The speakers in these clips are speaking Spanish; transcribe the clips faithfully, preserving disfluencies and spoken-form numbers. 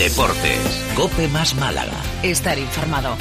Deportes, COPE más Málaga. Estar informado.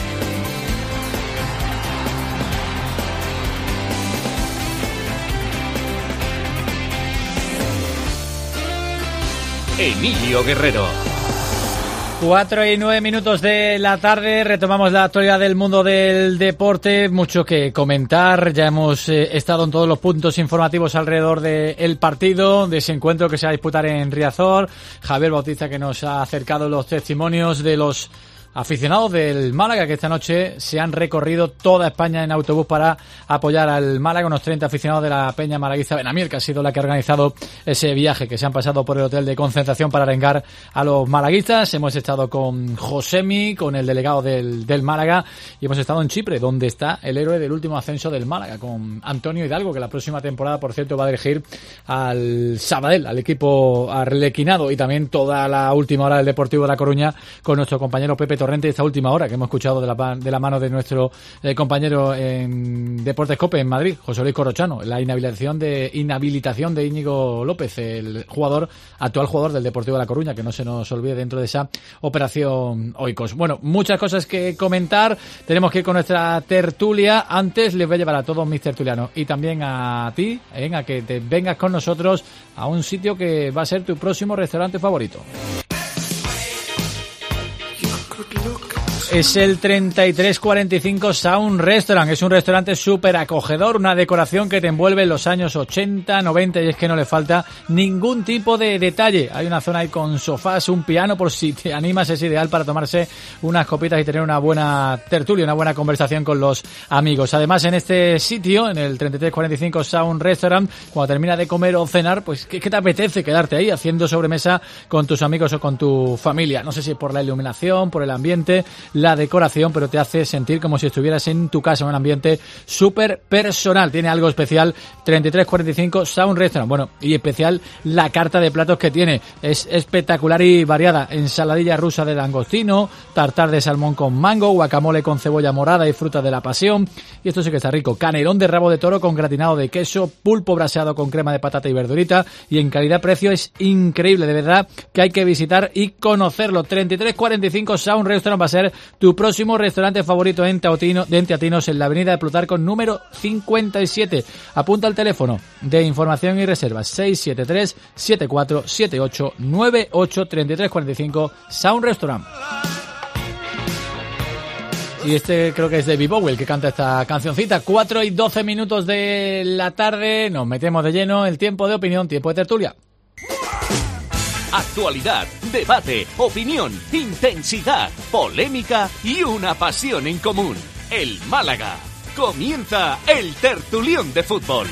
Emilio Guerrero. Cuatro y nueve minutos de la tarde, retomamos la actualidad del mundo del deporte, mucho que comentar, ya hemos eh, estado en todos los puntos informativos alrededor del partido, de ese encuentro que se va a disputar en Riazor. Javier Bautista, que nos ha acercado los testimonios de los aficionados del Málaga, que esta noche se han recorrido toda España en autobús para apoyar al Málaga, unos treinta aficionados de la peña malaguista Benamiel, que ha sido la que ha organizado ese viaje, que se han pasado por el hotel de concentración para arengar a los malaguistas. Hemos estado con Josemi, con el delegado del, del Málaga, y hemos estado en Chipre, donde está el héroe del último ascenso del Málaga, con Antonio Hidalgo, que la próxima temporada, por cierto, va a dirigir al Sabadell, al equipo arlequinado, y también toda la última hora del Deportivo de La Coruña con nuestro compañero Pepe Torrente, esta última hora que hemos escuchado de la, de la mano de nuestro eh, compañero en Deportes COPE en Madrid, José Luis Corrochano, la inhabilitación de inhabilitación de Íñigo López, el jugador, actual jugador del Deportivo de La Coruña, que no se nos olvide dentro de esa operación Oikos. Bueno, muchas cosas que comentar, tenemos que ir con nuestra tertulia. Antes les voy a llevar a todos mis tertulianos y también a ti, eh, a que te vengas con nosotros a un sitio que va a ser tu próximo restaurante favorito. Es el treinta y tres cuarenta y cinco Sound Restaurant. Es un restaurante súper acogedor, una decoración que te envuelve en los años ochenta, noventa, y es que no le falta ningún tipo de detalle. Hay una zona ahí con sofás, un piano, por si te animas, es ideal para tomarse unas copitas y tener una buena tertulia, una buena conversación con los amigos. Además, en este sitio, en el treinta y tres cuarenta y cinco Sound Restaurant, cuando terminas de comer o cenar, pues ¿qué, qué te apetece quedarte ahí haciendo sobremesa con tus amigos o con tu familia? No sé si es por la iluminación, por el ambiente, la decoración, pero te hace sentir como si estuvieras en tu casa, en un ambiente súper personal. Tiene algo especial treinta y tres cuarenta y cinco Sound Restaurant. Bueno, y especial la carta de platos que tiene. Es espectacular y variada. Ensaladilla rusa de langostino, tartar de salmón con mango, guacamole con cebolla morada y fruta de la pasión. Y esto sí que está rico. Canelón de rabo de toro con gratinado de queso, pulpo braseado con crema de patata y verdurita. Y en calidad-precio es increíble. De verdad que hay que visitar y conocerlo. treinta y tres cuarenta y cinco Sound Restaurant va a ser tu próximo restaurante favorito en Teatino, de Teatinos, en la avenida de Plutarco número cincuenta y siete. Apunta el teléfono de información y reservas seis siete tres, siete cuatro siete ocho, nueve ocho. Treinta y tres cuarenta y cinco Sound Restaurant. Y este creo que es David Bowie el que canta esta cancioncita. Cuatro y doce minutos de la tarde, nos metemos de lleno el tiempo de opinión, tiempo de tertulia. Actualidad, debate, opinión, intensidad, polémica y una pasión en común. El Málaga. Comienza el tertulión de fútbol.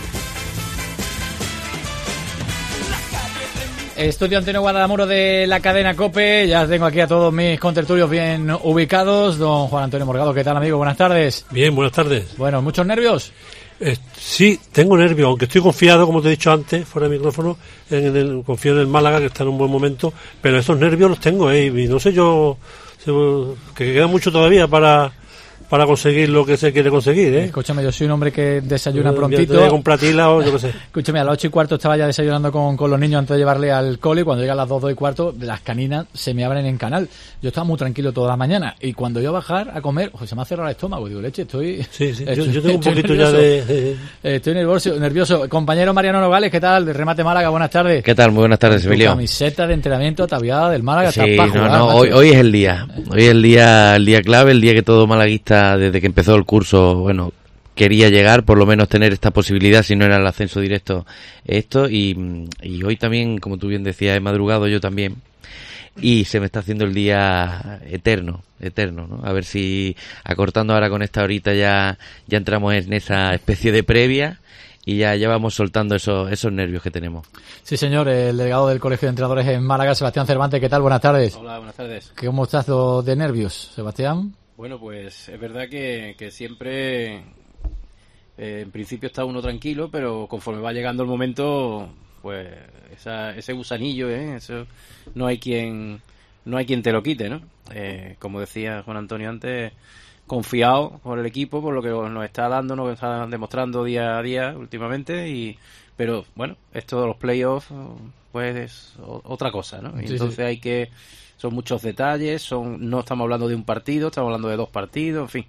Estudio Antonio Guadamuro de la cadena COPE. Ya tengo aquí a todos mis contertulios bien ubicados. Don Juan Antonio Morgado, ¿qué tal, amigo? Buenas tardes. Bien, buenas tardes. Bueno, ¿muchos nervios? Eh, sí, tengo nervios, aunque estoy confiado, como te he dicho antes, fuera de micrófono, en el, confío en el Málaga, que está en un buen momento, pero esos nervios los tengo, eh, y no sé yo, que queda mucho todavía para... para conseguir lo que se quiere conseguir, ¿eh? Escúchame, yo soy un hombre que desayuna yo, prontito. Yo te con platila o yo qué sé. Escúchame, a las ocho y cuarto estaba ya desayunando con, con los niños antes de llevarle al cole, y cuando llega a las dos, dos y cuarto, las caninas se me abren en canal. Yo estaba muy tranquilo toda la mañana, y cuando yo a bajar a comer, pues se me ha cerrado el estómago. Digo, leche, estoy... Sí, sí, estoy, yo, yo tengo un poquito nervioso. ya de... de... Estoy nervioso, nervioso. Compañero Mariano Nogales, ¿qué tal? De Remate Málaga, buenas tardes. ¿Qué tal? Muy buenas tardes, Tu Emilio. Camiseta de entrenamiento ataviada del Málaga. Sí, está para no, jugar, no, hoy, hoy es el día. Hoy es el día, el día clave, el día que todo malaguista, desde que empezó el curso, bueno, quería llegar, por lo menos tener esta posibilidad, si no era el ascenso directo, esto, y, y hoy también, como tú bien decías, he madrugado yo también, y se me está haciendo el día eterno, eterno, ¿no? A ver si, acortando ahora con esta horita, ya, ya entramos en esa especie de previa, y ya, ya vamos soltando esos, esos nervios que tenemos. Sí, señor, el delegado del Colegio de Entrenadores en Málaga, Sebastián Cervantes, ¿qué tal? Buenas tardes. Hola, buenas tardes. ¿Cómo estás de nervios, Sebastián? Bueno, pues es verdad que, que siempre, eh, en principio está uno tranquilo, pero conforme va llegando el momento, pues esa, ese gusanillo, ¿eh? Eso no hay quien no hay quien te lo quite, ¿no? Eh, como decía Juan Antonio antes, confiado por el equipo, por lo que nos está dando, nos está demostrando día a día últimamente, y pero bueno, esto de los playoffs, pues es otra cosa, ¿no? Y sí, entonces sí. hay que son muchos detalles, son no estamos hablando de un partido, estamos hablando de dos partidos, en fin.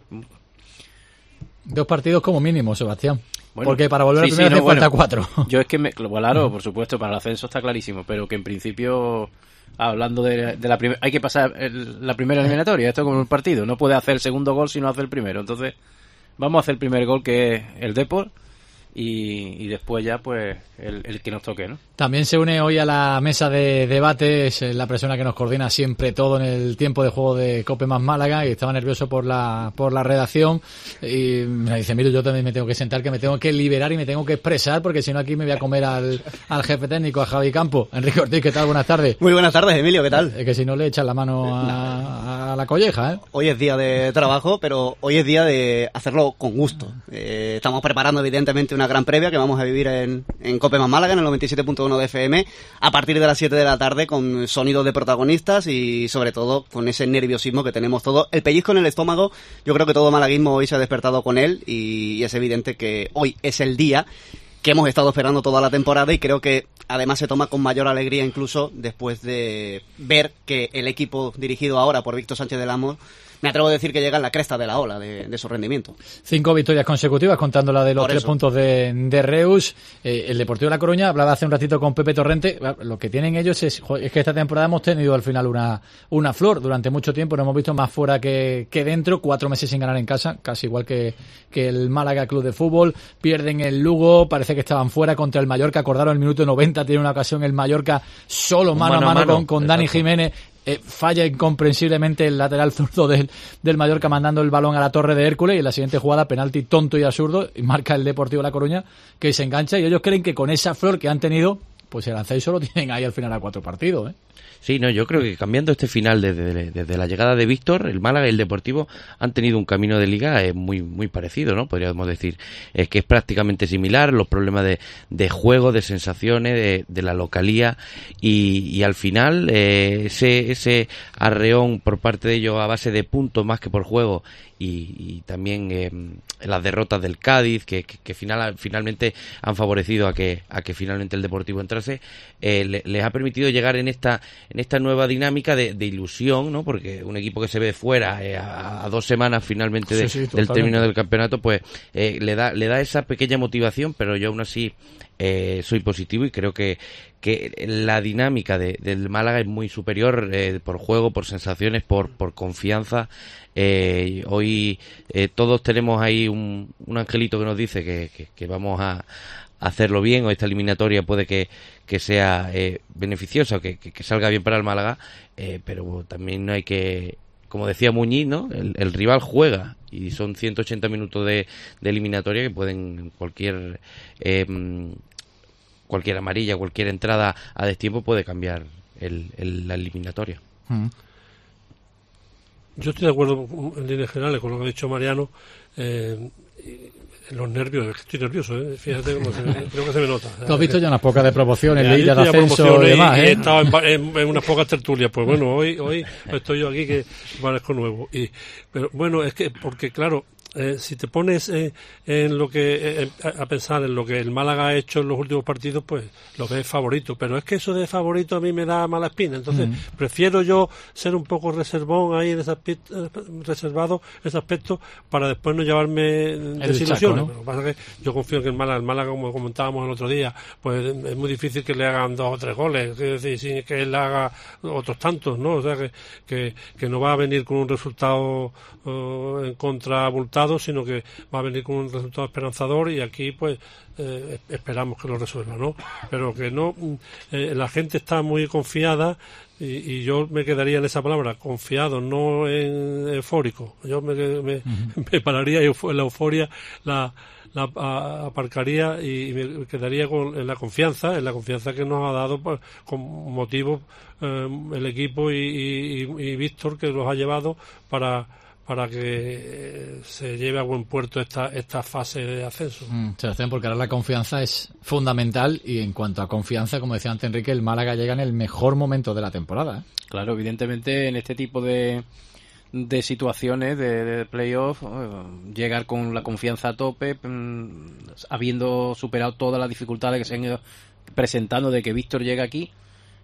Dos partidos como mínimo, Sebastián. Bueno, porque para volver sí, a primera sí, hace no, falta bueno, cuatro. Yo es que, me, claro, por supuesto, para el ascenso está clarísimo, pero que en principio, hablando de, de la primera, hay que pasar el, la primera eliminatoria, esto como un partido, no puede hacer el segundo gol si no hace el primero, entonces vamos a hacer el primer gol, que es el Depor, y, y después ya pues el, el que nos toque, ¿no? También se une hoy a la mesa de debate, es la persona que nos coordina siempre todo en el tiempo de juego de Cope más Málaga, y estaba nervioso por la por la redacción, y me dice, mira, yo también me tengo que sentar, que me tengo que liberar y me tengo que expresar, porque si no aquí me voy a comer al, al jefe técnico, a Javi Campo. Enrique Ortiz, ¿qué tal? Buenas tardes. Muy buenas tardes, Emilio, ¿qué tal? Es que si no le echas la mano a, a la colleja, ¿eh? Hoy es día de trabajo, pero hoy es día de hacerlo con gusto. Eh, estamos preparando evidentemente una gran previa que vamos a vivir en, en Cope más Málaga, en el noventa y siete punto uno de F M, a partir de las siete de la tarde, con sonidos de protagonistas y sobre todo con ese nerviosismo que tenemos todos. El pellizco en el estómago, yo creo que todo malaguismo hoy se ha despertado con él, y, y es evidente que hoy es el día que hemos estado esperando toda la temporada, y creo que además se toma con mayor alegría incluso después de ver que el equipo dirigido ahora por Víctor Sánchez del Amo, me atrevo a decir que llega en la cresta de la ola de, de su rendimiento. Cinco victorias consecutivas, contando la de los Por tres eso. puntos de, de Reus. Eh, el Deportivo de La Coruña, hablaba hace un ratito con Pepe Torrente, lo que tienen ellos es, es que esta temporada hemos tenido al final una, una flor. Durante mucho tiempo nos hemos visto más fuera que, que dentro, cuatro meses sin ganar en casa, casi igual que, que el Málaga Club de Fútbol. Pierden el Lugo, parece que estaban fuera contra el Mallorca, acordaron el minuto noventa, tiene una ocasión el Mallorca solo mano, mano a mano, mano con, con Dani Jiménez. Eh, falla incomprensiblemente el lateral zurdo del, del Mallorca, mandando el balón a la torre de Hércules, y en la siguiente jugada penalti tonto y absurdo, y marca el Deportivo de La Coruña, que se engancha, y ellos creen que con esa flor que han tenido, pues el ascenso lo tienen ahí al final a cuatro partidos, ¿eh? Sí, no, yo creo que cambiando este final desde, desde la llegada de Víctor, el Málaga y el Deportivo han tenido un camino de liga eh, muy muy parecido, ¿no? Podríamos decir es que es prácticamente similar, los problemas de, de juego, de sensaciones, de, de la localía, y, y al final eh, ese ese arreón por parte de ellos a base de puntos más que por juego, y, y también eh, las derrotas del Cádiz que, que, que final, finalmente han favorecido a que a que finalmente el Deportivo entrase, eh, le, les ha permitido llegar en esta en esta nueva dinámica de, de ilusión, ¿no? Porque un equipo que se ve fuera eh, a, a dos semanas finalmente de, sí, sí, del término del campeonato, pues eh, le da le da esa pequeña motivación, pero yo aún así eh, soy positivo y creo que que la dinámica de, del Málaga es muy superior eh, por juego, por sensaciones, por por confianza. Eh, hoy eh, todos tenemos ahí un, un angelito que nos dice que, que, que vamos a hacerlo bien, o esta eliminatoria puede que, que sea eh, beneficiosa, que, que, que salga bien para el Málaga, eh, pero también no hay que, como decía Muñiz, ¿no? El, el rival juega, y son ciento ochenta minutos de, de eliminatoria que pueden cualquier eh, cualquier amarilla, cualquier entrada a destiempo puede cambiar el, el, la eliminatoria. Mm. Yo estoy de acuerdo en líneas generales con lo que ha dicho Mariano. Eh, los nervios, es que estoy nervioso, ¿eh? Fíjate cómo se me, creo que se me nota. Tú has visto ya unas pocas de promociones, Ya, leídas de yo estoy ascenso promociones y demás, y, ¿eh? y he estado en, en, en unas pocas tertulias. Pues bueno, hoy hoy estoy yo aquí que parezco nuevo. Y, pero bueno, es que, porque claro, eh, si te pones eh, en lo que eh, a pensar en lo que el Málaga ha hecho en los últimos partidos, pues lo ves favorito, pero es que eso de favorito a mí me da mala espina, entonces mm. prefiero yo ser un poco reservón ahí en ese aspecto, reservado ese aspecto, para después no llevarme desilusiones. ¿No? Lo que pasa es que yo confío en que el Málaga, el Málaga, como comentábamos el otro día, pues es muy difícil que le hagan dos o tres goles, es decir, sin que él haga otros tantos, ¿no? O sea que, que, que no va a venir con un resultado uh, en contra abultado, sino que va a venir con un resultado esperanzador, y aquí pues eh, esperamos que lo resuelva, ¿no? Pero que no, eh, la gente está muy confiada, y, y yo me quedaría en esa palabra, confiado, no en eufórico. Yo me, me, uh-huh. me pararía en la euforia, la la a, aparcaría y, y me quedaría con en la confianza, en la confianza que nos ha dado pues, con motivos eh, el equipo y, y, y Víctor, que los ha llevado para para que se lleve a buen puerto esta esta fase de ascenso. Mm, Sebastián, porque ahora la confianza es fundamental, y en cuanto a confianza, como decía antes Enrique, el Málaga llega en el mejor momento de la temporada, ¿eh? Claro, evidentemente en este tipo de de situaciones de, de playoff, eh, llegar con la confianza a tope, mm, habiendo superado todas las dificultades que se han ido presentando de que Víctor llega aquí,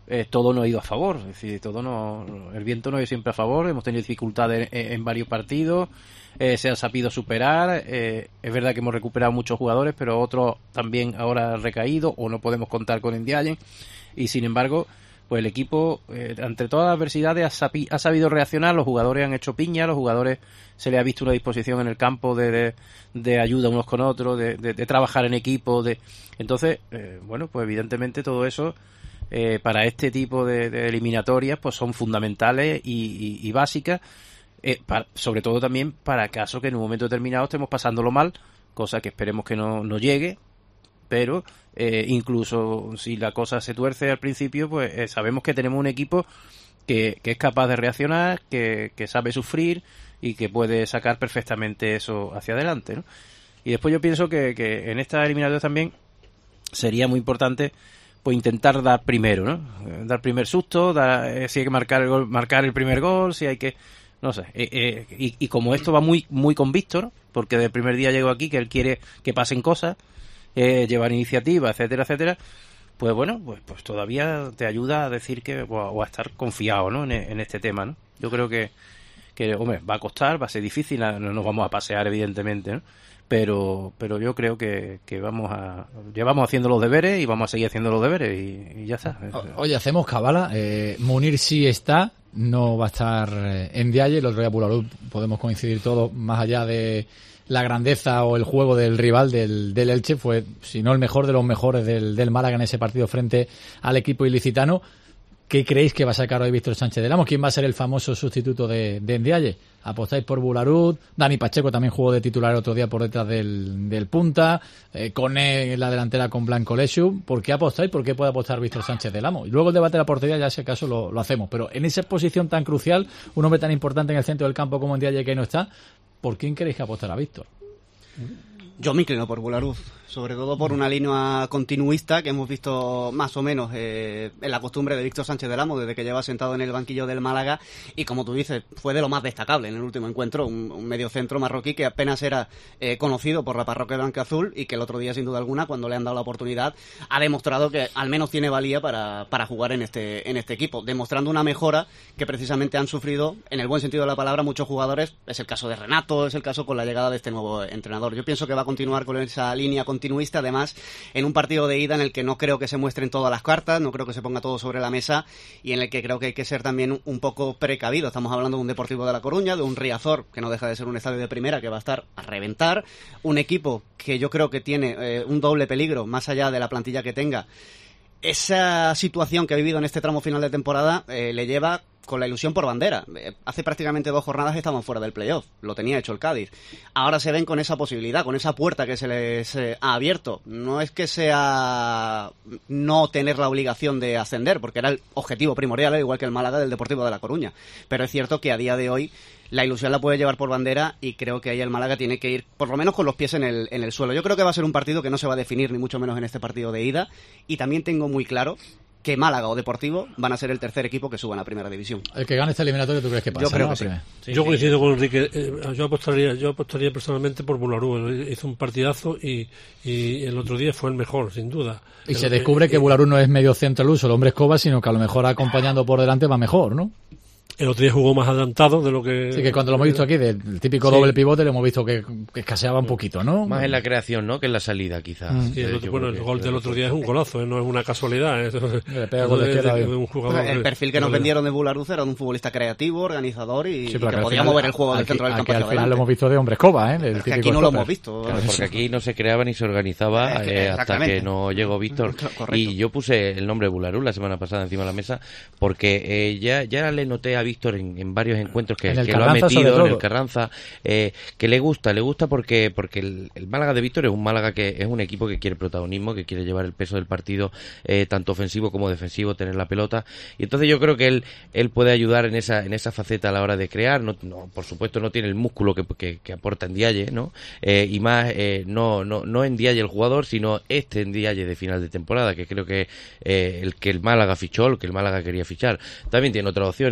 eh, todo no ha ido a favor, es decir, todo no, el viento no ha ido siempre a favor, hemos tenido dificultades en, en varios partidos, eh, se han sabido superar, eh, es verdad que hemos recuperado muchos jugadores, pero otros también ahora han recaído o no podemos contar con Ndiaye, y sin embargo, pues el equipo, eh, ante todas las adversidades, ha, sabi- ha sabido reaccionar, los jugadores han hecho piña, los jugadores se les ha visto una disposición en el campo de, de, de ayuda unos con otros, de, de, de trabajar en equipo, de entonces, eh, bueno, pues evidentemente todo eso eh, para este tipo de, de eliminatorias pues son fundamentales y, y, y básicas, eh, para, sobre todo también para caso que en un momento determinado estemos pasándolo mal, cosa que esperemos que no, no llegue, pero eh, incluso si la cosa se tuerce al principio, pues eh, sabemos que tenemos un equipo que, que es capaz de reaccionar, que, que sabe sufrir y que puede sacar perfectamente eso hacia adelante, ¿no? Y después yo pienso que, que en esta eliminatoria también sería muy importante pues intentar dar primero, ¿no? Dar primer susto, dar, eh, si hay que marcar el gol, marcar el primer gol, si hay que, no sé, eh, eh, y, y como esto va muy muy con Víctor, porque del primer día llegó aquí que él quiere que pasen cosas, eh, llevar iniciativa, etcétera, etcétera, pues bueno, pues, pues todavía te ayuda a decir que o a, o a estar confiado, ¿no? En, en este tema, ¿no? Yo creo que que, hombre, va a costar, va a ser difícil, no nos vamos a pasear, evidentemente, ¿no? Pero pero yo creo que, que vamos a llevamos haciendo los deberes y vamos a seguir haciendo los deberes y, y ya está. O, oye, hacemos cabala. Eh, Munir sí está, no va a estar eh, Ndiaye. El otro día Bularú podemos coincidir todos, más allá de la grandeza o el juego del rival del, del Elche, fue, si no el mejor de los mejores del, del Málaga en ese partido frente al equipo ilicitano. ¿Qué creéis que va a sacar hoy Víctor Sánchez del Amo? ¿Quién va a ser el famoso sustituto de, de Ndiaye? ¿Apostáis por Bularú? Dani Pacheco también jugó de titular el otro día por detrás del, del punta. Eh, Coné en la delantera con Blanco Lesu. ¿Por qué apostáis? ¿Por qué puede apostar Víctor Sánchez del Amo? Y luego el debate de la portería, ya si acaso lo, lo hacemos. Pero en esa posición tan crucial, un hombre tan importante en el centro del campo como Ndiaye que no está, ¿por quién queréis que apostará Víctor? Yo me inclino por Bularú, sobre todo por una línea continuista que hemos visto más o menos eh, en la costumbre de Víctor Sánchez del Amo desde que lleva sentado en el banquillo del Málaga, y como tú dices, fue de lo más destacable en el último encuentro, un, un mediocentro marroquí que apenas era eh, conocido por la parroquia blanca-azul y que el otro día, sin duda alguna, cuando le han dado la oportunidad, ha demostrado que al menos tiene valía para, para jugar en este, en este equipo, demostrando una mejora que precisamente han sufrido, en el buen sentido de la palabra, muchos jugadores. Es el caso de Renato, es el caso con la llegada de este nuevo entrenador. Yo pienso que va a continuar con esa línea continuista, además en un partido de ida en el que no creo que se muestren todas las cartas, no creo que se ponga todo sobre la mesa, y en el que creo que hay que ser también un poco precavido. Estamos hablando de un Deportivo de La Coruña, de un Riazor, que no deja de ser un estadio de primera, que va a estar a reventar, un equipo que yo creo que tiene eh, un doble peligro, más allá de la plantilla que tenga. Esa situación que ha vivido en este tramo final de temporada eh, le lleva con la ilusión por bandera. Hace prácticamente dos jornadas estaban fuera del playoff, lo tenía hecho el Cádiz. Ahora se ven con esa posibilidad, con esa puerta que se les eh, ha abierto. No es que sea no tener la obligación de ascender, porque era el objetivo primordial, igual que el Málaga del Deportivo de La Coruña. Pero es cierto que a día de hoy la ilusión la puede llevar por bandera, y creo que ahí el Málaga tiene que ir por lo menos con los pies en el, en el suelo. Yo creo que va a ser un partido que no se va a definir ni mucho menos en este partido de ida, y también tengo muy claro que Málaga o Deportivo van a ser el tercer equipo que suban a Primera División. El que gane este eliminatorio, ¿tú crees que pasa? Yo creo ¿no? que sí. Sí, yo sí. coincido con Enrique. Eh, yo apostaría yo apostaría personalmente por Bularú. Hizo un partidazo y, y el otro día fue el mejor, sin duda. Y el, se descubre eh, que Bularú no es medio centro al uso, el hombre escoba, sino que a lo mejor acompañando por delante va mejor, ¿no? El otro día jugó más adelantado de lo que... Sí, que cuando lo hemos visto aquí, del típico Sí. doble pivote, le hemos visto que, que escaseaba un poquito, ¿no? Más en la creación, ¿no? Que en la salida, quizás. Mm. Sí, el Eh, otro- yo bueno, creo el que- gol del otro día es un golazo, ¿eh? No es una casualidad. ¿eh? Le pega gol de Es izquierda, de un jugador, El perfil que nos vendieron de Bularú era de un futbolista creativo, organizador y, Sí, y pero que al podía final- mover el juego del aquí- centro del aquí campo hacia al final adelante. lo hemos visto de hombre escoba, ¿eh? Del Pero es que típico aquí no lo stopper. hemos visto. Claro, porque aquí no se creaba ni se organizaba Es que- eh, hasta exactamente. que no llegó Víctor. Correcto. Y yo puse el nombre Bularú la semana pasada encima de la mesa porque eh, ya, ya le noté a Víctor en, en varios encuentros que, En el que lo ha Carranza, sobre metido en el todo. Carranza, eh, que le gusta, le gusta porque porque el, el Málaga de Víctor es un Málaga que es un equipo que quiere protagonismo, que quiere llevar el peso del partido, eh, tanto ofensivo como defensivo, tener la pelota, y entonces yo creo que él él puede ayudar en esa en esa faceta a la hora de crear. No, no por supuesto no tiene el músculo que, que, que aporta Ndiaye, ¿no? Eh, y más eh, no no no Ndiaye el jugador, sino este Ndiaye de final de temporada, que creo que eh, el que el Málaga fichó, el que el Málaga quería fichar. También tiene otras opciones, a lo mejor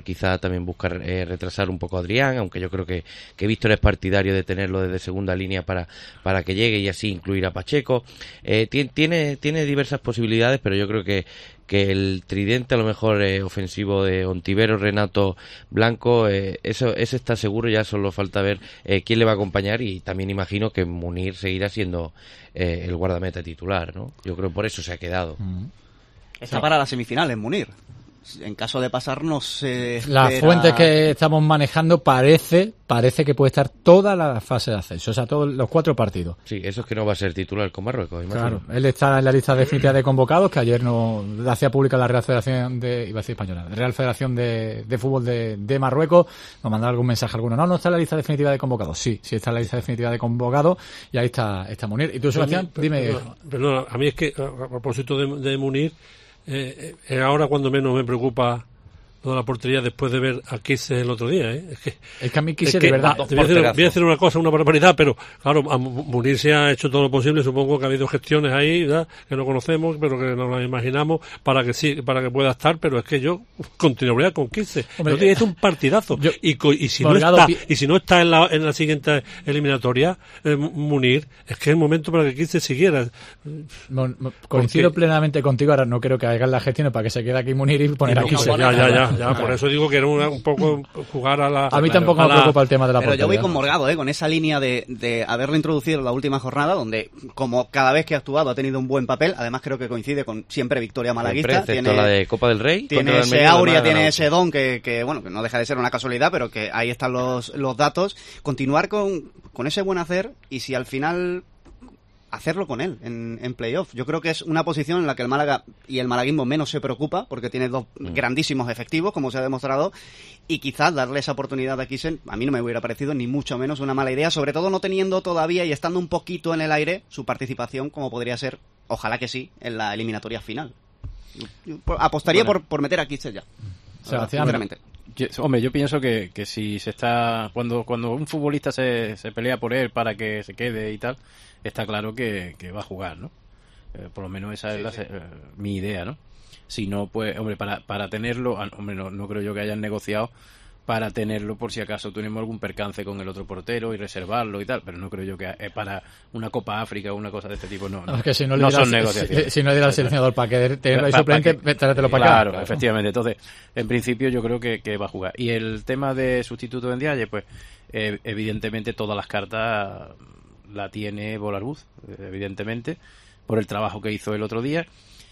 mejor quizá también buscar eh, retrasar un poco a Adrián, aunque yo creo que, que Víctor es partidario de tenerlo desde segunda línea para, para que llegue y así incluir a Pacheco. Eh, tiene, tiene diversas posibilidades, pero yo creo que que el tridente a lo mejor eh, ofensivo de Ontivero, Renato, Blanco, eh, eso ese está seguro, ya solo falta ver eh, quién le va a acompañar, y también imagino que Munir seguirá siendo eh, el guardameta titular, ¿no? Yo creo que por eso se ha quedado. Mm. Está para las semifinales, Munir. En caso de pasar, no sé. Las espera... fuentes que estamos manejando parece parece que puede estar toda la fase de ascenso, o sea, todos los cuatro partidos. Sí, eso es que no va a ser titular con Marruecos, imagino. Claro, él está en la lista definitiva de convocados, que ayer no hacía pública la Real Federación de, iba a decir española, Real Federación de, de Fútbol de, de Marruecos. Nos mandaba algún mensaje alguno. No, no está en la lista definitiva de convocados. Sí, sí está en la lista definitiva de convocados, y ahí está, está Munir. ¿Y tú, Sebastián? Dime. Perdona, perdona, a mí es que, a propósito de, de Munir, Eh, eh, ahora cuando menos me preocupa lo de la portería después de ver a Kisse el otro día, ¿eh? Es que, es que a mí Kisse es que, de verdad... Ah, te voy, a decir, voy a decir una cosa, una barbaridad, pero claro, a Munir se ha hecho todo lo posible, supongo que ha habido gestiones ahí, ¿verdad?, que no conocemos, pero que nos las imaginamos, para que sí, para que pueda estar, pero es que yo continuaría con Kisse. No tiene un partidazo. Yo, y, y si no está, y si no está en la, en la siguiente eliminatoria, eh, Munir, es que es el momento para que Kisse siguiera. Mon, mon, coincido porque, plenamente contigo, ahora no creo que hagan las gestiones para que se quede aquí Munir y poner no, a Kisse. Ya, ya, ya. Ya, por eso digo que era una, un poco jugar a la... A mí claro, tampoco me la... preocupa el tema de la Pero portería. yo voy con Morgado, ¿eh? Con esa línea de, de haberlo introducido en la última jornada, donde como cada vez que ha actuado ha tenido un buen papel. Además creo que coincide con siempre victoria malaguista. Tiene la de Copa del Rey. Tiene ese aurea, tiene ese don que, que, bueno, que no deja de ser una casualidad, pero que ahí están los, los datos. Continuar con, con ese buen hacer, y si al final... hacerlo con él en, en playoff. Yo creo que es una posición en la que el Málaga y el malaguismo menos se preocupa, porque tiene dos mm. grandísimos efectivos, como se ha demostrado, y quizás darle esa oportunidad a Kisse a mí no me hubiera parecido ni mucho menos una mala idea, sobre todo no teniendo todavía y estando un poquito en el aire su participación, como podría ser, ojalá que sí, en la eliminatoria final. Yo, yo apostaría bueno. por, por meter a Kisse ya. Sebastián, sinceramente. Yo, hombre, yo pienso que, que si se está cuando cuando un futbolista se, se pelea por él para que se quede y tal, está claro que, que va a jugar, ¿no? Eh, por lo menos esa sí, es la, sí. eh, mi idea, ¿no? Si no, pues, hombre, para para tenerlo, hombre, no, no creo yo que hayan negociado para tenerlo por si acaso tenemos algún percance con el otro portero y reservarlo y tal, pero no creo yo que eh, para una Copa África o una cosa de este tipo no, no, es que si no, no le son si, negociaciones. Si no le dirá al seleccionador para que tenerlo ahí suplente, tráetelo para acá. Claro, efectivamente. Entonces, en principio yo creo que, que va a jugar. Y el tema de sustituto de Ndiaye, pues eh, evidentemente todas las cartas la tiene Bolaruz, evidentemente, por el trabajo que hizo el otro día.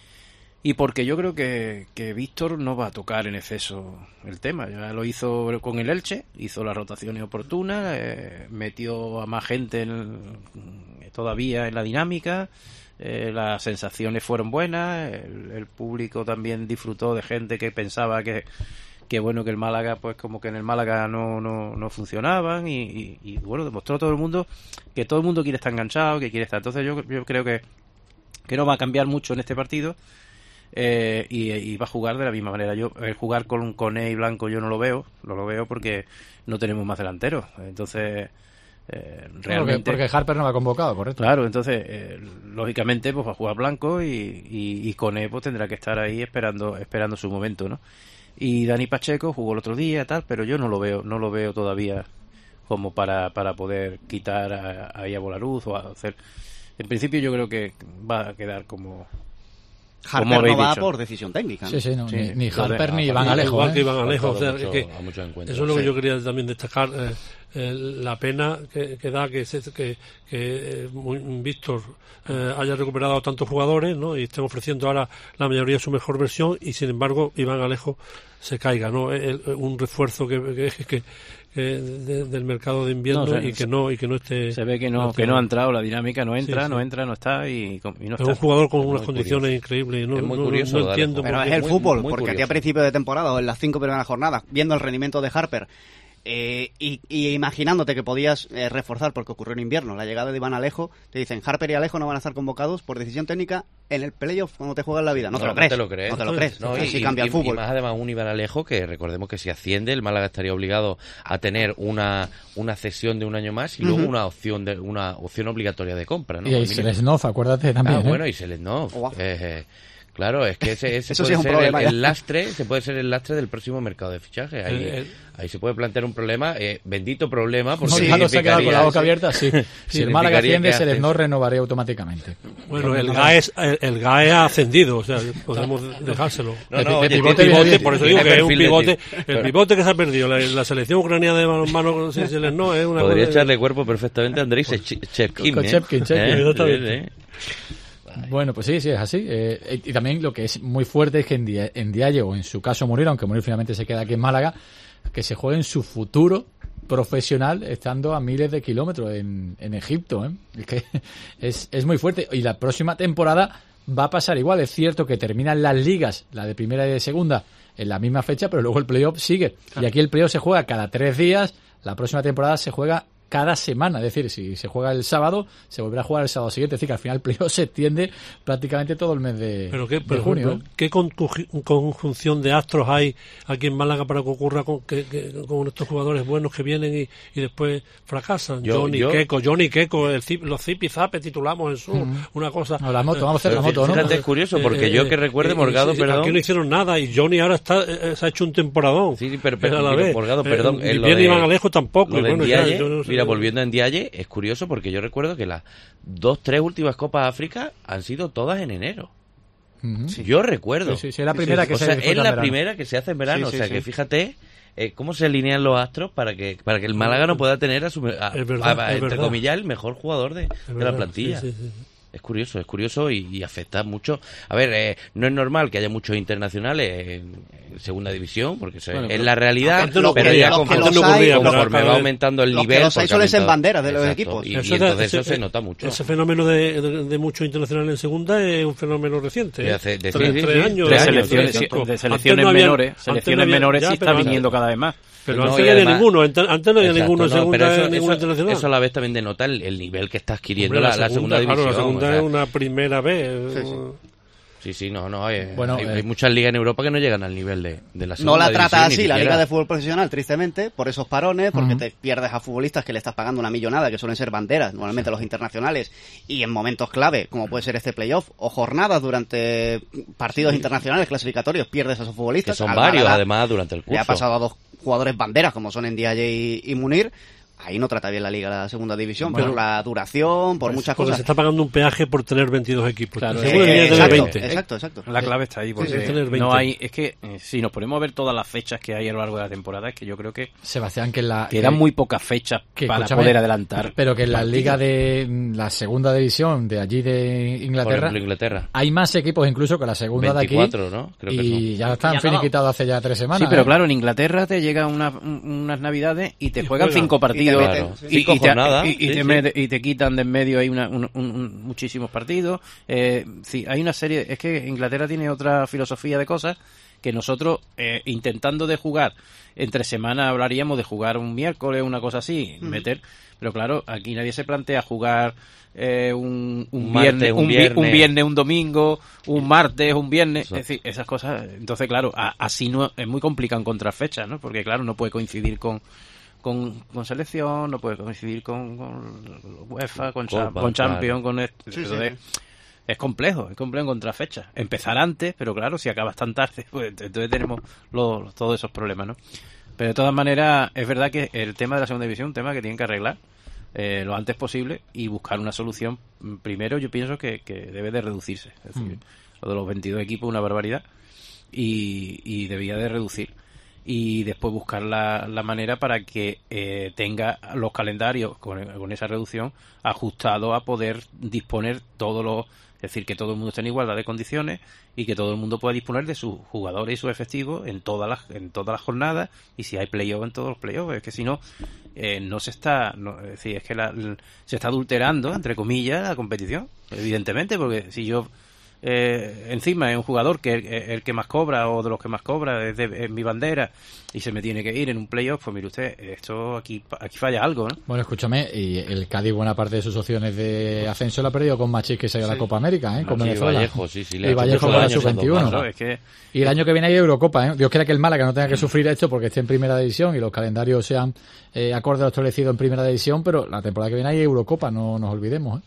Y porque yo creo que, que Víctor no va a tocar en exceso el tema. Ya lo hizo con el Elche, hizo las rotaciones oportunas, eh, metió a más gente en, todavía en la dinámica, eh, las sensaciones fueron buenas, el, el público también disfrutó de gente que pensaba que, que bueno, que el Málaga, pues como que en el Málaga no, no, no funcionaban, y, y, y bueno, demostró todo el mundo que todo el mundo quiere estar enganchado, que quiere estar. Entonces yo, yo creo que, que no va a cambiar mucho en este partido. Eh, y, y va a jugar de la misma manera. Yo el jugar con Koné y Blanco yo no lo veo, no lo veo porque no tenemos más delanteros. Entonces eh, realmente porque, porque Harper no va convocado, correcto. Claro, entonces eh, lógicamente pues va a jugar Blanco y, y, y Koné pues tendrá que estar ahí esperando esperando su momento, ¿no? Y Dani Pacheco jugó el otro día tal, pero yo no lo veo, no lo veo todavía como para para poder quitar ahí a, a Bolaruz o a hacer. En principio yo creo que va a quedar como Harper no va dicho. por decisión técnica, ¿no? Sí, sí, no, sí. Ni, ni Harper ni Iván Alejo. Igual ¿eh? que Iván Alejo. O sea, mucho, que eso es lo que sí. yo quería también destacar. Eh, eh, la pena que, que da que, que, que eh, Víctor eh, haya recuperado a tantos jugadores, ¿no? Y estén ofreciendo ahora la mayoría de su mejor versión, y sin embargo Iván Alejo se caiga, ¿no? El, un refuerzo que, que, que que de, del mercado de invierno no, o sea, y que no y que no esté se ve que no, no que no ha entrado la dinámica, no entra, sí, sí. no entra, no está y, y no es está. un jugador con es unas condiciones curioso. increíbles, no, es muy no, curioso, no, no entiendo. Pero es el muy, fútbol, muy porque curioso. A ti a principio de temporada o en las cinco primeras jornadas, viendo el rendimiento de Harper eh, y, y imaginándote que podías eh, reforzar, porque ocurrió en invierno, la llegada de Iván Alejo, te dicen Harper y Alejo no van a estar convocados por decisión técnica en el playoff cuando te juegas la vida. No, no te lo crees. No te lo crees. No te lo crees. No, así y, cambia y, el fútbol. Y más además un Iván Alejo que recordemos que si asciende el Málaga estaría obligado a tener una una cesión de un año más y luego uh-huh. una opción de una opción obligatoria de compra, ¿no? Y ahí Selesnov, acuérdate también. Ah, ¿eh? bueno, y Selesnov. Oh. Eh, Claro, es que ese, ese Eso puede sí es un ser problema el, ya. el lastre, se puede ser el lastre del próximo mercado de fichaje. Ahí, Eh, eh. ahí se puede plantear un problema, eh, bendito problema, porque Sí, no se ha quedado con la boca significaría- abierta, sí. Si el Málaga significaría asciende, que se les haces- no renovaría automáticamente. Bueno, el G A E, es- el, el G A E ha ascendido, o sea, podemos dejárselo. No, De- no, de oye, pivote tiene- viene Pivote, bien. por eso tiene digo que es un perfil de pivote, ti. el Pero pivote que se ha perdido, la, la selección ucraniana de balonmano sin Selesno es una Podría cosa- echarle cuerpo perfectamente a Andrei Shevkin. Con ¿eh? Shevkin, Shevkin. ¿Eh? Exactamente. Sí, sí. Bueno, pues sí, sí, es así. Eh, y también lo que es muy fuerte es que en, Dia- en Diallo, o en su caso Munir, aunque Munir finalmente se queda aquí en Málaga, que se juegue en su futuro profesional estando a miles de kilómetros en, en Egipto. ¿eh? Es que es, es muy fuerte. Y la próxima temporada va a pasar igual. Es cierto que terminan las ligas, la de primera y de segunda, en la misma fecha, pero luego el playoff sigue. Y aquí el playoff se juega cada tres días. La próxima temporada se juega cada semana, es decir, si se juega el sábado, se volverá a jugar el sábado siguiente, es decir, que al final el playoff se extiende prácticamente todo el mes de, Pero qué, de pero, junio. pero, ¿eh? ¿qué conju- conjunción de astros hay aquí en Málaga para que ocurra con, que, que- con estos jugadores buenos que vienen y, y después fracasan? Yo- Johnny yo- Queco, Johnny Queco, el zip, los zipizape titulamos en su una cosa. No, la moto, vamos a hacer la Pero moto, ¿no? fíjate, es curioso, porque Eh, yo que recuerde, eh, Morgado, sí, perdón. Aquí no hicieron nada y Johnny ahora está eh, se ha hecho un temporadón. Sí, sí, pero, pero a la mira, vez. Morgado, Eh, perdón. Ni en lo bien ni de- Iván Alejo tampoco. lo y de bueno, ya, Ndiaye, yo no sé. mira, volviendo a Ndiaye, es curioso porque yo recuerdo que las dos, tres últimas Copas África han sido todas en enero. Ujú. Yo recuerdo. Sí, sí, sí, es la primera que o se sea, disputa es en la verano. primera que se hace en verano. Sí, sí, o sea, sí. que fíjate eh, cómo se alinean los astros para que para que el Málaga no pueda tener a su, a- Es verdad, a- es entre verdad. comillas, el mejor jugador de, Es de verdad, la plantilla. sí, sí, sí. Es curioso, es curioso y, y afecta mucho. A ver, eh, no es normal que haya muchos internacionales en, en segunda división, porque eso Bueno, es pero la realidad, antes no pero ocurría, ya los que conforme, los hay, pero conforme cada va vez- aumentando el los que nivel... los hay porque suelen ser aumenta- banderas de los Exacto, equipos. Y, y Eso da- entonces eso ese- se nota mucho. Ese fenómeno de, de, de muchos internacionales en segunda es un fenómeno reciente. De ¿eh? hace- de- tres, sí, sí, tres sí, años. de tres selecciones, tres, cinco. de Antes selecciones no había- menores, antes selecciones no había- menores ya, sí pero está antes- viniendo cada vez más. Pero No, antes y no había además- ninguno, antes antes no había Exacto, ninguno en no, segunda, pero eso, ninguna eso- internacional. eso a la vez también denota el, el nivel que está adquiriendo Hombre, la, la segunda división. claro, la segunda o sea, es una primera vez. Sí, sí. Sí, sí, no, no. eh, Bueno, hay, eh, hay muchas ligas en Europa que no llegan al nivel de, de la segunda No la trata división, así ni la siquiera. Liga de Fútbol Profesional, tristemente, por esos parones, porque Ujú. te pierdes a futbolistas que le estás pagando una millonada, que suelen ser banderas, normalmente los internacionales, y en momentos clave, como puede ser este playoff, o jornadas durante partidos internacionales clasificatorios, pierdes a esos Que futbolistas. son Al varios, Málaga además, durante el curso. Le ha pasado a dos jugadores banderas, como son Ndiaye y, y Munir. Ahí no trata bien la Liga la segunda división, Bueno, por la duración, por Pues, muchas porque cosas. se está pagando un peaje por tener veintidós equipos. Claro, Seguro Eh, que tiene que tener exacto, veinte. exacto, exacto. La clave está ahí, porque sí, tener veinte. no hay, es que eh, si nos ponemos a ver todas las fechas que hay a lo largo de la temporada, es que yo creo que Sebastián, que en la... quedan que- muy pocas fechas que, para escúchame, poder adelantar. Pero que en la partidos. liga de mm, la segunda división de allí de Por Inglaterra ejemplo, Inglaterra. hay más equipos incluso que la segunda veinticuatro, de aquí. ¿no? Creo que y son. ya están Ya todo. finiquitados hace ya tres semanas. Sí, pero ¿eh? claro, en Inglaterra te llegan una- un- unas navidades y te Y juegan juegan. cinco partidos Y te meten, y, sí. y Cinco te, jornadas, y- y sí, te sí. met- y te quitan de en medio ahí una, un- un- un- muchísimos partidos. Eh, sí, hay una serie. Es que Inglaterra tiene otra filosofía de cosas que nosotros, eh, intentando de jugar entre semana, hablaríamos de jugar un miércoles, una cosa así, meter. Pero claro, aquí nadie se plantea jugar eh, un, un, Un martes, viernes, un un, vi- viernes. un viernes, un domingo, un martes, un viernes. Eso. Es decir, esas cosas. Entonces, claro, a- así no es muy complicado encontrar fechas, ¿no? Porque, claro, no puede coincidir con. Con, con selección, no puede coincidir con, con UEFA, con, Copa, Cha- con Champions, claro. con esto. Sí, sí, Entonces, sí. es complejo, es complejo encontrar fechas. Empezar antes, pero claro, si acabas tan tarde, pues entonces tenemos los- todos esos problemas, ¿no? Pero de todas maneras, es verdad que el tema de la segunda división es un tema que tienen que arreglar eh, lo antes posible y buscar una solución. Primero, yo pienso que, que debe de reducirse. Es decir, Mm. lo de los veintidós equipos es una barbaridad y, y debía de reducir. Y después buscar la, la manera para que eh, tenga los calendarios con, con esa reducción ajustados a poder disponer todos los, es decir, que todo el mundo esté en igualdad de condiciones y que todo el mundo pueda disponer de sus jugadores y sus efectivos en todas las en todas las jornadas y si hay playoff en todos los playoffs. Es que si no, eh, no se está, no, es decir, es que la, l- se está adulterando, entre comillas, la competición, evidentemente, porque si yo eh, encima es un jugador que el, el que más cobra o de los que más cobra es, de, es mi bandera y se me tiene que ir en un playoff, pues mire usted, esto aquí aquí falla algo, ¿no? Bueno, escúchame, y el Cádiz buena parte de sus opciones de ascenso la ha perdido con Machís, que se ha ido a la Copa América, ¿eh? Con Sí, Venezuela. Vallejo, sí, sí, le ha Y hecho Vallejo mucho para daño su esas dos veintiuno. Claro, es que Y el año que viene hay Eurocopa, ¿eh? Dios quiera que el Málaga no tenga que sufrir esto porque esté en primera división y los calendarios sean eh, acorde a lo establecido en primera división, pero la temporada que viene hay Eurocopa, no nos olvidemos, ¿eh?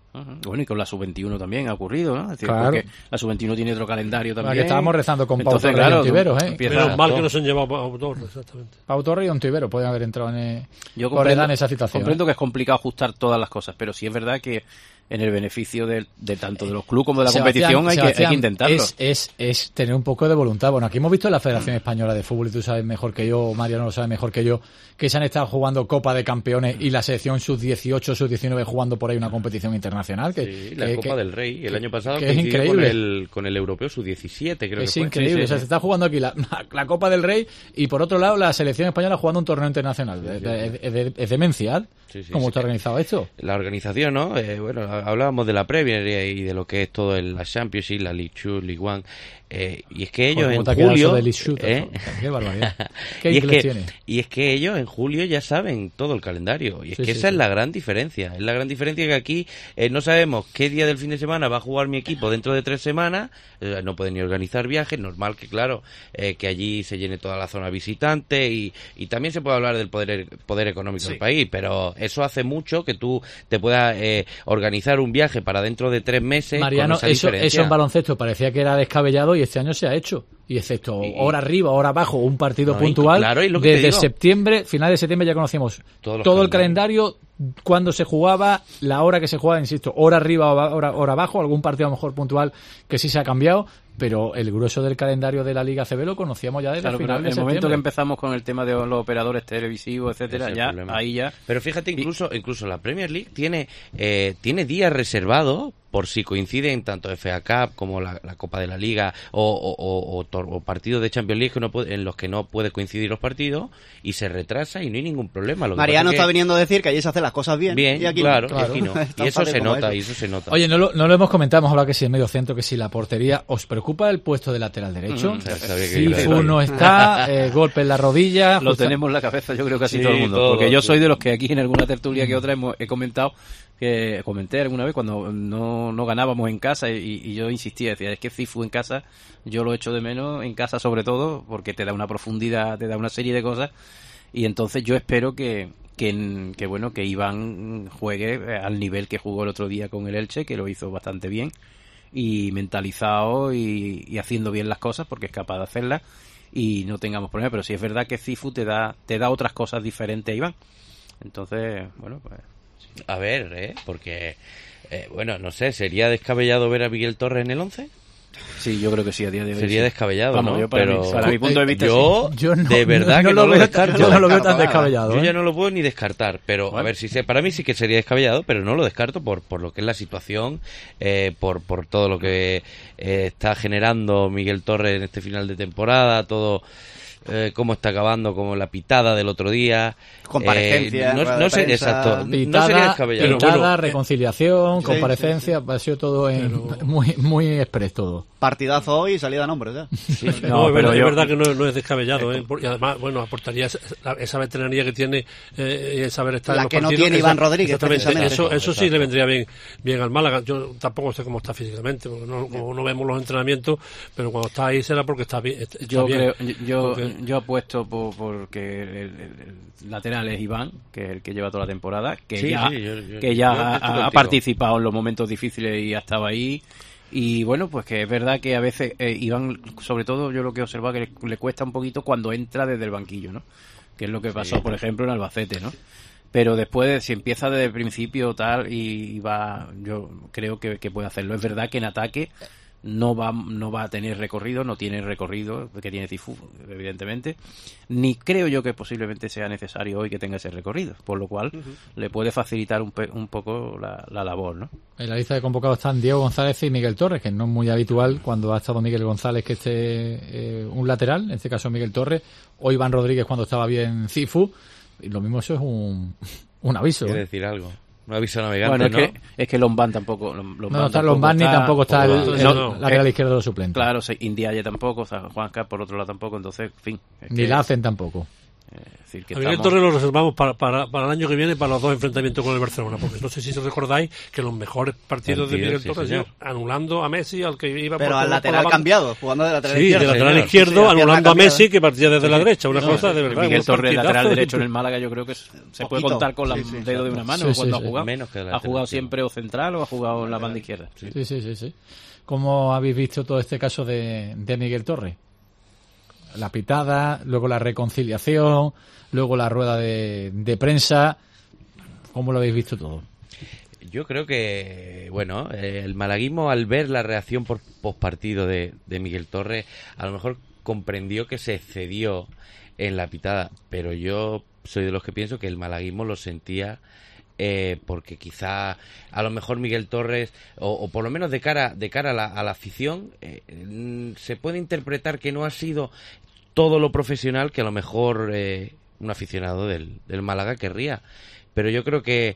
Bueno, y con la sub veintiuno también ha ocurrido, ¿no? Es decir, claro. Porque la sub veintiuno tiene otro calendario también. Que estábamos rezando con Pau Entonces, Torre claro, y Ontiveros, ¿eh? empieza- Menos mal que no se han llevado a Torres, exactamente. Pau Torre y Ontiveros pueden haber entrado en, eh, Yo por edad en esa situación. comprendo ¿eh? que es complicado ajustar todas las cosas, pero sí es verdad que en el beneficio de, de tanto de los clubes como de la Sebastián, competición hay que, hay Sebastián, que intentarlo. Es, es, es tener un poco de voluntad. Bueno, aquí hemos visto en la Federación Española de Fútbol, y tú sabes mejor que yo, Mariano lo sabe mejor que yo, que se han estado jugando Copa de Campeones y la selección sub dieciocho, sub diecinueve jugando por ahí una competición internacional. Que, Sí, la que- Copa que- del Rey. El año pasado que es coincidió con increíble. el, con el europeo sub diecisiete, creo es que fue. increíble, Sí, sí, o sea, sí. se está jugando aquí la, la Copa del Rey y por otro lado la selección española jugando un torneo internacional. Es, es- es- es demencial. Sí, sí, ¿Cómo sí. está organizado esto? La organización, ¿no? Eh, bueno, hablábamos de la Premier y de lo que es todo el, la Championship, la League Two, League One. Eh, y es que ellos Joder, en ¿cómo te ha quedado julio... eso de League Two, ¿eh? Qué barbaridad. ¿Qué y, es inglés que, tiene? y es que ellos en julio ya saben todo el calendario. Y es Sí, que sí, esa sí. es la gran diferencia. Es la gran diferencia que aquí eh, no sabemos qué día del fin de semana va a jugar mi equipo dentro de tres semanas. Eh, no pueden ni organizar viajes. Normal que, claro, eh, que allí se llene toda la zona visitante. Y, y también se puede hablar del poder, poder económico Sí. del país. Pero eso hace mucho que tú te puedas eh, organizar un viaje para dentro de tres meses. Mariano, con esa eso, diferencia. eso en baloncesto parecía que era descabellado y este año se ha hecho. Y excepto Y- hora arriba, hora abajo, un partido No, y- puntual, claro, y lo que te desde digo. septiembre, final de septiembre ya conocíamos Todos los todo el calendario, cuándo se jugaba, la hora que se jugaba, insisto, hora arriba, hora, hora abajo, algún partido a lo mejor puntual que sí se ha cambiado, pero el grueso del calendario de la Liga A C B lo conocíamos ya desde Claro, el pero final en de el momento que septiembre. empezamos con el tema de los operadores televisivos, etcétera, Ese es el ya problema. ahí ya Pero fíjate, incluso incluso la Premier League tiene eh, tiene días reservados por si coinciden tanto F A Cup como la, la Copa de la Liga o, o, o, o tor- o partidos de Champions League que no puede- en los que no puede coincidir los partidos y se retrasa y no hay ningún problema. Lo que Mariano pasa es está que- viniendo a decir que allí se hacen las cosas bien. bien, y aquí claro, no. y aquí no. Es tan Y eso fácil se como nota, eso. y eso se nota. Oye, no lo, no lo hemos comentado, hemos hablado que si el medio centro, que si la portería. ¿Os preocupa el puesto de lateral derecho? Mm, sabía que iba a Cifu decir. no está, eh, golpe en la rodilla. lo justa- tenemos en la cabeza, yo creo que casi Sí, todo el mundo. todo, porque yo sí. soy de los que aquí en alguna tertulia que otra hemos, he comentado, que comenté alguna vez cuando no, no ganábamos en casa y, y yo insistía, decía, es que Cifu en casa, yo lo echo de menos, en casa sobre todo, porque te da una profundidad, te da una serie de cosas, y entonces yo espero que, que, que bueno, que Iván juegue al nivel que jugó el otro día con el Elche, que lo hizo bastante bien, y mentalizado y, y haciendo bien las cosas, porque es capaz de hacerlas, y no tengamos problemas, pero sí es verdad que Cifu te da, te da otras cosas diferentes a Iván. Entonces, bueno, pues... A ver, ¿eh? Porque, eh, bueno, no sé, ¿sería descabellado ver a Miguel Torres en el once? Sí, yo creo que sí, a día de hoy. Sería sí. descabellado, Vamos, ¿no? yo para Pero mí- para mi punto de vista, yo, Yo no- de verdad no que lo no lo veo- descarto. yo no lo veo tan Descarto, descabellado. Yo ¿eh? ya no lo puedo ni descartar, pero a Bueno. ver, si se, para mí sí que sería descabellado, pero no lo descarto por, por lo que es la situación, eh, por, por todo lo que eh, está generando Miguel Torres en este final de temporada, todo eh, cómo está acabando, como la pitada del otro día. Comparecencia, Eh, no, rueda no de sé, prensa. exacto, no sería Pitada, descabellado. Pero pitada, bueno, eh, reconciliación, sí, comparecencia, ha sido todo en, muy muy express todo. Partidazo hoy y salida a nombre, ya. No, es, pero verdad, yo- es verdad que no, no es descabellado, ¿eh? Por- y además, bueno, aportaría esa, esa veteranía que tiene eh, y el saber estar La en los que no partidos. tiene Esa- Iván Rodríguez, exactamente, precisamente. eso, eso sí Exacto. le vendría bien, bien al Málaga. Yo tampoco sé cómo está físicamente, porque no, como no vemos los entrenamientos, pero cuando está ahí será porque está bien. Está Yo bien. creo, yo, Porque- yo apuesto por porque el, el- el lateral es Iván, que es el que lleva toda la temporada, que Sí, ya, sí, yo- yo- que ya yo ha, estoy ha contigo. participado en los momentos difíciles y ha estado ahí. Y bueno, pues que es verdad que a veces eh, Iván, sobre todo yo lo que he observado que le, le cuesta un poquito cuando entra desde el banquillo, ¿no? Que es lo que pasó, por ejemplo, en Albacete, ¿no? Pero después, si empieza desde el principio tal y, y va, yo creo que, que puede hacerlo. Es verdad que en ataque no va no va a tener recorrido, no tiene recorrido que tiene Cifu, evidentemente, ni creo yo que posiblemente sea necesario hoy que tenga ese recorrido, por lo cual le puede facilitar un, pe- un poco la, la labor, ¿no? En la lista de convocados están Diego González y Miguel Torres, que no es muy habitual cuando ha estado Miguel González que esté eh, un lateral, en este caso Miguel Torres, o Iván Rodríguez cuando estaba bien Cifu, y lo mismo eso es un, un aviso. Quiere ¿eh? decir algo. Un aviso navegante, Bueno, es ¿no? que es que Lombán tampoco Lom- No, Lombán no está Lombán ni tampoco está el, tampoco el está, no. lateral Eh, izquierdo de los suplentes. Claro, se- Indiaye tampoco, o sea, Juanca por otro lado tampoco, entonces, en fin. es Ni que, la hacen tampoco. eh, decir, que a Miguel estamos... Torres lo reservamos para, para, para el año que viene, para los dos enfrentamientos con el Barcelona, porque no sé si os recordáis que los mejores partidos Partido, de Miguel sí, Torres, señor. anulando a Messi, al que iba Pero por, al por lateral la cambiado, jugando de lateral sí, izquierdo. de lateral señor. izquierdo, Sí, sí, anulando a cambiada. Messi, que partía desde la derecha, una No, cosa de verdad. Miguel unos Torres, lateral partidazos. derecho en el Málaga, yo creo que se se puede Poquito. contar con los Sí, sí, dedos de una mano Sí, cuando sí, ha sí. jugado. Menos que el Ha lateral jugado izquierdo. siempre o central o ha jugado en la banda izquierda. Sí, sí, sí, sí. ¿Cómo habéis visto todo este caso de, de Miguel Torres? La pitada, luego la reconciliación, luego la rueda de, de prensa. ¿Cómo lo habéis visto todo? Yo creo que, bueno, eh, el malaguismo al ver la reacción por postpartido de, de Miguel Torres, a lo mejor comprendió que se excedió en la pitada, pero yo soy de los que pienso que el malaguismo lo sentía eh, porque quizá a lo mejor Miguel Torres, o, o por lo menos de cara de cara a la, a la afición, eh, mm, se puede interpretar que no ha sido todo lo profesional que a lo mejor eh, un aficionado del, del Málaga querría. Pero yo creo que,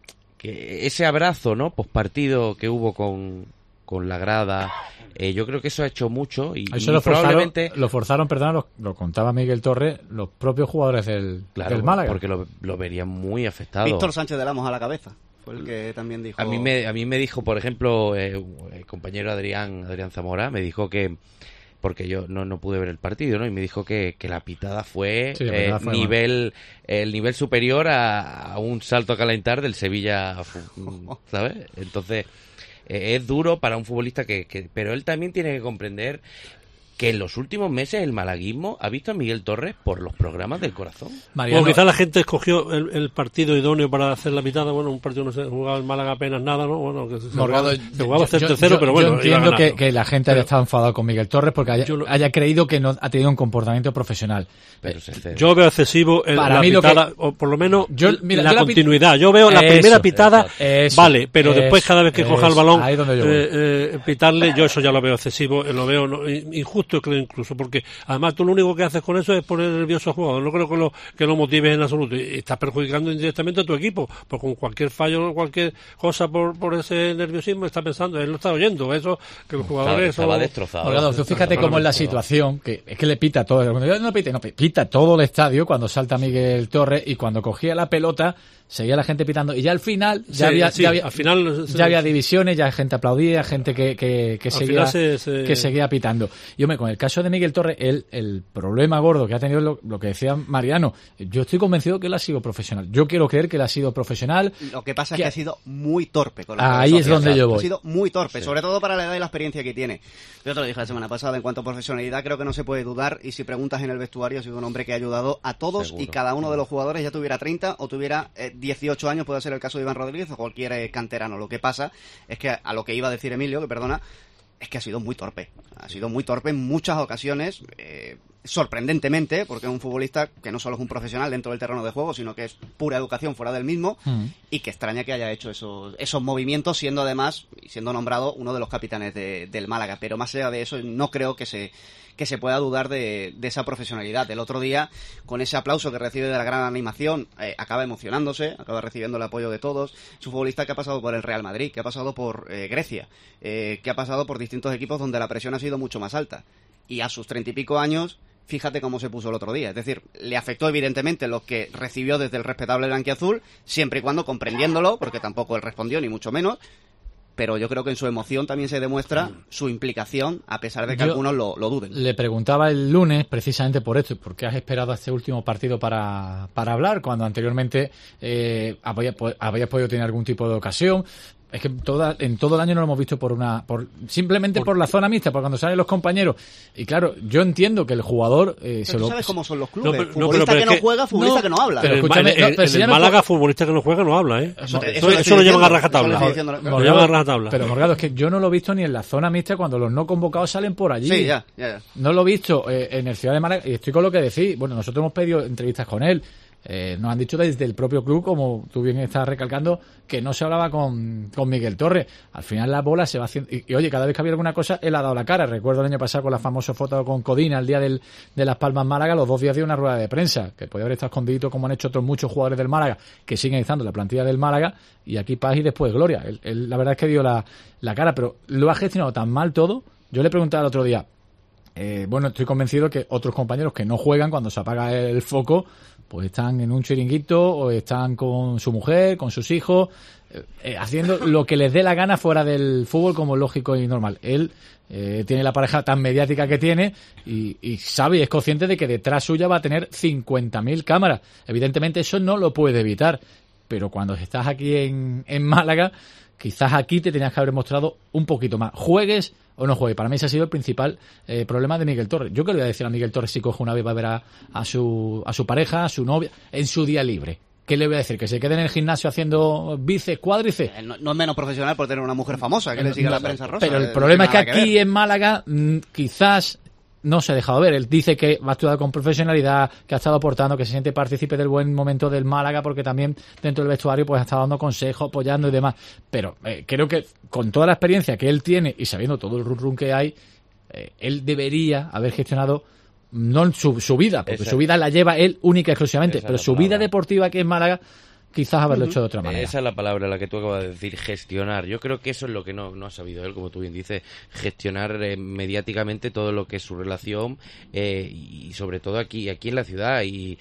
que ese abrazo, ¿no?, postpartido que hubo con, con la grada, eh, yo creo que eso ha hecho mucho y, Eso y lo forzaron, probablemente... lo forzaron, perdón, lo, lo contaba Miguel Torres, los propios jugadores del, Claro, del Málaga. porque lo, lo verían muy afectado. Víctor Sánchez de Lamos a la cabeza. Fue el que también dijo... A mí me, a mí me dijo, por ejemplo, eh, el compañero Adrián, Adrián Zamora, me dijo que, porque yo no, no pude ver el partido, ¿no? Y me dijo que, que la pitada fue, Sí, la eh, pitada fue nivel, el nivel superior a, a un salto a calentar del Sevilla, fu- ¿sabes? Entonces, eh, es duro para un futbolista que, que, pero él también tiene que comprender que en los últimos meses el malaguismo ha visto a Miguel Torres por los programas del corazón. Mariano, Bueno, quizás la gente escogió el, el partido idóneo para hacer la pitada. Bueno, un partido no se jugaba en Málaga apenas nada, ¿no? Bueno, que se Morgado, jugaba, se jugaba a hacer yo- tercero, yo- pero bueno, yo iba entiendo que, ganando. que la gente haya Pero- estado enfadado con Miguel Torres porque haya, Yo lo- haya creído que no ha tenido un comportamiento profesional. Pero se excede. Yo veo excesivo el, Para la mí lo pitada, que- o por lo menos Yo- mira, la yo la pit- continuidad. Yo veo la Eso, primera pitada, eso, vale, pero después eso, cada vez que coja el eso, balón, ahí es donde yo voy. eh, eh, pitarle, yo eso ya lo veo excesivo, eh, lo veo no, injusto, creo incluso, porque además tú lo único que haces con eso es poner nervioso al jugador. No creo que lo, que lo motives en absoluto. Y estás perjudicando indirectamente a tu equipo, porque con cualquier fallo, cualquier cosa por, por ese nerviosismo está pensando, él lo está oyendo, eso, que los jugadores... Estaba eso- destrozado. Morgado, tú fíjate cómo es la situación, que es que le pita todo, cuando yo no pite, no, pita todo el estadio cuando salta Miguel Torres y cuando cogía la pelota seguía la gente pitando y ya al final ya Sí, había, sí, ya había, al final se- ya había divisiones, ya gente aplaudía, gente que, que, que Al seguía final se- se- que seguía pitando. Y hombre, con el caso de Miguel Torres, el, el problema gordo que ha tenido lo, lo que decía Mariano, yo estoy convencido que él ha sido profesional. Yo quiero creer que él ha sido profesional. Lo que pasa es que- que ha sido muy torpe con los Ahí profes es donde sociales. yo voy. Ha sido muy torpe, sobre todo para la edad y la experiencia que tiene. Yo te lo dije la semana pasada, en cuanto a profesionalidad creo que no se puede dudar, y si preguntas en el vestuario, ha sido un hombre que ha ayudado a todos Seguro. y cada uno de los jugadores, ya tuviera treinta o tuviera eh, dieciocho años, puede ser el caso de Iván Rodríguez o cualquier eh, canterano. Lo que pasa es que a lo que iba a decir Emilio, que perdona, es que ha sido muy torpe. Ha sido muy torpe en muchas ocasiones, eh, sorprendentemente, porque es un futbolista que no solo es un profesional dentro del terreno de juego, sino que es pura educación fuera del mismo, Mm. y que extraña que haya hecho esos, esos movimientos, siendo además, y siendo nombrado uno de los capitanes de- del Málaga. Pero más allá de eso, no creo que se que se pueda dudar de, de esa profesionalidad. El otro día, con ese aplauso que recibe de la gran animación, eh, acaba emocionándose, acaba recibiendo el apoyo de todos. Es un futbolista que ha pasado por el Real Madrid, que ha pasado por eh, Grecia, eh, que ha pasado por distintos equipos donde la presión ha sido mucho más alta. Y a sus treinta y pico años, fíjate cómo se puso el otro día. Es decir, le afectó evidentemente lo que recibió desde el respetable blanquiazul, siempre y cuando comprendiéndolo, porque tampoco él respondió, ni mucho menos. Pero yo creo que en su emoción también se demuestra su implicación, a pesar de que Yo algunos lo, lo duden. Le preguntaba el lunes precisamente por esto, ¿por qué has esperado a este último partido para, para hablar cuando anteriormente eh, habías, habías podido tener algún tipo de ocasión? Es que toda, en todo el año no lo hemos visto por una, por simplemente por, por la zona mixta, por cuando salen los compañeros. Y claro, yo entiendo que el jugador eh, se Pero tú lo sabes cómo son los No, clubes. pero- no, futbolista pero- pero que es no que- juega, futbolista No, que no habla. pero En el, escúchame, en- no, en- pero si en ya el no Málaga, fue- futbolista que no juega no habla, ¿eh? Eso te- Eso, eso te eso estoy lo llevan a diciendo, rajatabla. eso lo estoy diciendo. Lo llevan a rajatabla. Pero Morgado, es que yo no lo he visto ni en la zona mixta cuando los no convocados salen por allí. Sí, ya, ya, ya. No lo he visto eh, en el Ciudad de Málaga y estoy con lo que decís. Bueno, nosotros hemos pedido entrevistas con él. Eh, nos han dicho desde el propio club, como tú bien estás recalcando, que no se hablaba con, con Miguel Torres. Al final la bola se va haciendo... Y, y oye, cada vez que había alguna cosa, él ha dado la cara. Recuerdo el año pasado con la famosa foto con Codina, el día del, de Las Palmas Málaga, los dos días dio una rueda de prensa, que podía haber estado escondido como han hecho otros muchos jugadores del Málaga, que siguen estando en la plantilla del Málaga, y aquí paz y después gloria. Él, él, la verdad es que dio la, la cara, pero lo ha gestionado tan mal todo. Yo le preguntaba el otro día, Eh, bueno, estoy convencido que otros compañeros que no juegan, cuando se apaga el foco, pues están en un chiringuito o están con su mujer, con sus hijos, eh, eh, haciendo lo que les dé la gana fuera del fútbol, como lógico y normal. Él eh, tiene la pareja tan mediática que tiene y, y sabe y es consciente de que detrás suya va a tener cincuenta mil cámaras. Evidentemente eso no lo puede evitar, pero cuando estás aquí en, en Málaga, quizás aquí te tenías que haber mostrado un poquito más. Juegues o no juegue. Para mí ese ha sido el principal eh, problema de Miguel Torres. Yo que le voy a decir a Miguel Torres si coge una vez va a ver a, a su a su pareja, a su novia, en su día libre. ¿Qué le voy a decir? ¿Que se quede en el gimnasio haciendo bíceps, cuádriceps? No, no es menos profesional por tener una mujer famosa que no, le siga no, la prensa rosa. Pero el problema es que aquí en Málaga mmm, quizás no se ha dejado ver. Él dice que va a actuar con profesionalidad, que ha estado aportando, que se siente partícipe del buen momento del Málaga, porque también dentro del vestuario pues ha estado dando consejos, apoyando y demás. Pero eh, creo que con toda la experiencia que él tiene y sabiendo todo el run run que hay, eh, él debería haber gestionado no su, su vida, porque Exacto. su vida la lleva él única y exclusivamente, Esa pero su vida deportiva aquí en Málaga quizás haberlo uh-huh. hecho de otra manera. Esa es la palabra, la que tú acabas de decir, gestionar. Yo creo que eso es lo que no, no ha sabido él, como tú bien dices, gestionar eh, mediáticamente todo lo que es su relación eh, y sobre todo aquí aquí en la ciudad. Y,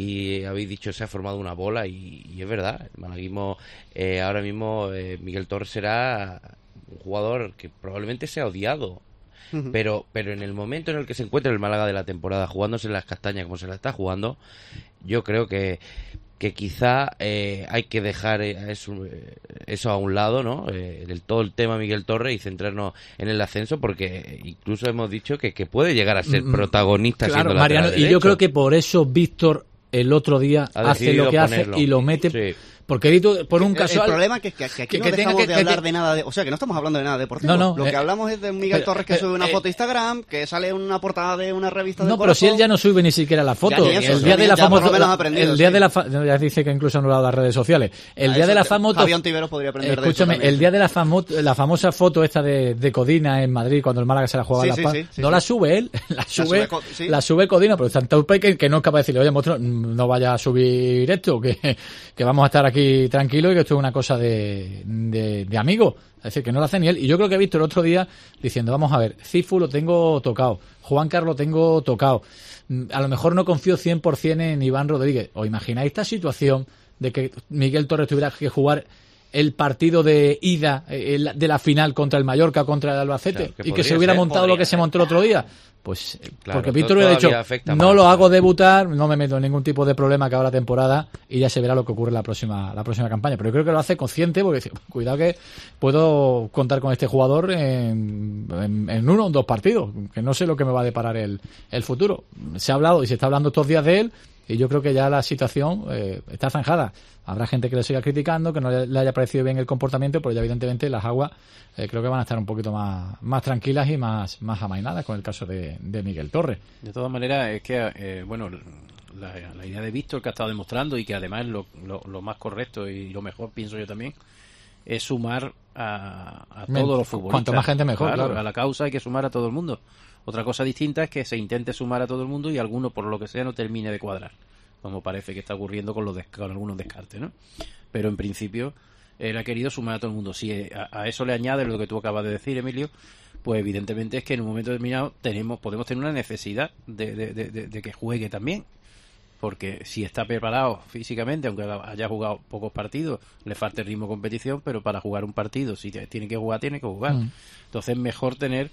y habéis dicho, se ha formado una bola y, y es verdad. El malaguismo, eh, ahora mismo eh, Miguel Torres será un jugador que probablemente sea odiado. Uh-huh. Pero pero en el momento en el que se encuentra el Málaga de la temporada, jugándose en las castañas como se la está jugando, yo creo que que quizá eh, hay que dejar eso, eso a un lado, ¿no? Eh, el, todo el tema Miguel Torres y centrarnos en el ascenso, porque incluso hemos dicho que, que puede llegar a ser protagonista claro, siendo Mariano, lateral y yo creo que por eso Víctor el otro día hace lo que ponerlo. hace y lo mete... Sí. Porque Dito, por un casual... El problema es que, que, que aquí que, no que dejamos que, de hablar que, de nada de... O sea, que no estamos hablando de nada deportivo. No, no, Lo eh, que hablamos es de Miguel pero, Torres que eh, sube una eh, foto a Instagram, que sale en una portada de una revista de No, pero si él ya no sube ni siquiera la foto. Ya, eso, el día de la famosa... El día sí. de la... Fa, ya dice que incluso ha anulado las redes sociales. El a día de la famosa... Javier Ontiveros podría aprender Escúchame, de eso el día de la, famo, la famosa foto esta de, de Codina en Madrid, cuando el Málaga se la jugaba sí, a La sí, Paz, sí, sí, no sí. la sube él, la sube, la sube, sí. la sube Codina, pero es tan taupe que, que no es capaz de decirle, oye, monstruo, no vaya a subir esto, que, que vamos a estar aquí tranquilos y que esto es una cosa de De, de amigo, es decir, que no lo hace ni él. Y yo creo que he visto el otro día diciendo, vamos a ver, Cifu lo tengo tocado, Juan Carlos lo tengo tocado, a lo mejor no confío cien por ciento en Iván Rodríguez. ¿Os imagináis esta situación de que Miguel Torres tuviera que jugar el partido de ida el, de la final contra el Mallorca, contra el Albacete, claro, que y que se hubiera ser, montado lo que ser. se montó el otro día? Pues claro, porque Víctor hubiera dicho, no lo hago debutar, no me meto en ningún tipo de problema que haga la temporada y ya se verá lo que ocurre en la próxima la próxima campaña. Pero yo creo que lo hace consciente porque, cuidado que puedo contar con este jugador en, en, en uno o dos partidos, que no sé lo que me va a deparar el, el futuro. Se ha hablado y se está hablando estos días de él y yo creo que ya la situación eh, está zanjada. Habrá gente que le siga criticando, que no le haya parecido bien el comportamiento, pero ya evidentemente las aguas eh, creo que van a estar un poquito más, más tranquilas y más, más amainadas con el caso de, de Miguel Torres. De todas maneras, es que, eh, bueno, la, la idea de Víctor que ha estado demostrando y que además lo, lo, lo más correcto y lo mejor, pienso yo también, es sumar a, a todos los futbolistas. Cuanto más gente mejor, claro, claro. A la causa hay que sumar a todo el mundo. Otra cosa distinta es que se intente sumar a todo el mundo y alguno, por lo que sea, no termine de cuadrar, como parece que está ocurriendo con los des- con algunos descartes, ¿no? Pero en principio él ha querido sumar a todo el mundo. Si a, a eso le añades lo que tú acabas de decir, Emilio, pues evidentemente es que en un momento determinado tenemos podemos tener una necesidad de, de, de, de, de que juegue también, porque si está preparado físicamente, aunque haya jugado pocos partidos, le falta el ritmo de competición, pero para jugar un partido, si tiene que jugar, tiene que jugar. Mm. Entonces es mejor tener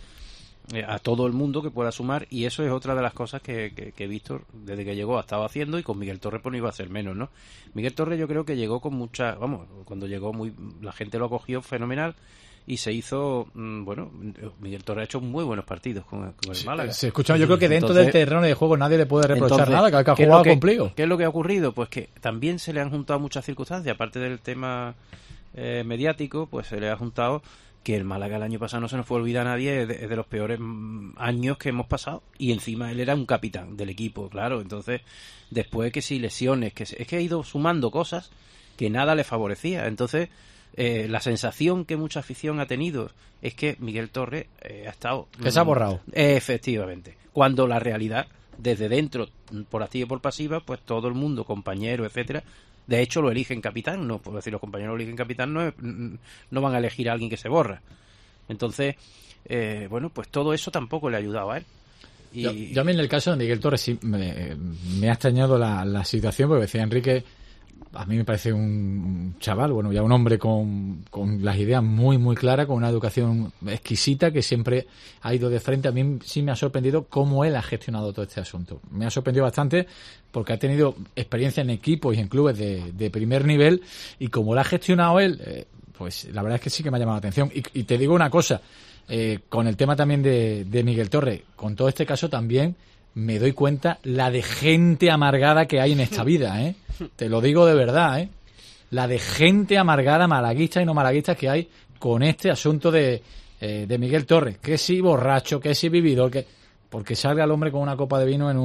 a todo el mundo que pueda sumar, y eso es otra de las cosas que, que, que Víctor desde que llegó ha estado haciendo, y con Miguel Torres pues no iba a ser menos, ¿no? Miguel Torres yo creo que llegó con mucha, vamos, cuando llegó muy, la gente lo acogió fenomenal y se hizo, mmm, bueno, Miguel Torres ha hecho muy buenos partidos con, con el Málaga. Se escucha, yo creo que dentro entonces, del terreno de juego nadie le puede reprochar entonces, nada, que ha jugado cumplido. ¿Qué es lo que ha ocurrido? Pues que también se le han juntado muchas circunstancias, aparte del tema eh, mediático, pues se le ha juntado que el Málaga el año pasado, no se nos puede olvidar a nadie, es de, es de los peores años que hemos pasado, y encima él era un capitán del equipo, claro. Entonces después que si lesiones, que es que ha ido sumando cosas que nada le favorecía. Entonces eh, la sensación que mucha afición ha tenido es que Miguel Torres eh, ha estado que se ha borrado, eh, efectivamente, cuando la realidad desde dentro, por activa y por pasiva, pues todo el mundo, compañeros, etcétera, de hecho lo eligen capitán, no puedo decir los compañeros lo eligen capitán, no, no van a elegir a alguien que se borra. Entonces, eh, bueno, pues todo eso tampoco le ha ayudado a él. Y... Yo, yo a mí en el caso de Miguel Torres sí me, me ha extrañado la, la situación, porque decía Enrique, a mí me parece un chaval, bueno, ya un hombre con, con las ideas muy, muy claras, con una educación exquisita, que siempre ha ido de frente. A mí sí me ha sorprendido cómo él ha gestionado todo este asunto. Me ha sorprendido bastante porque ha tenido experiencia en equipos y en clubes de, de primer nivel, y como lo ha gestionado él, eh, pues la verdad es que sí que me ha llamado la atención. Y, y te digo una cosa, eh, con el tema también de, de Miguel Torres, con todo este caso también me doy cuenta la de gente amargada que hay en esta vida, ¿eh? Te lo digo de verdad, ¿eh? La de gente amargada, malaguista y no malaguista que hay con este asunto de, eh, de Miguel Torres. Que si borracho, que si vividor, que... porque salga el hombre con una copa de vino en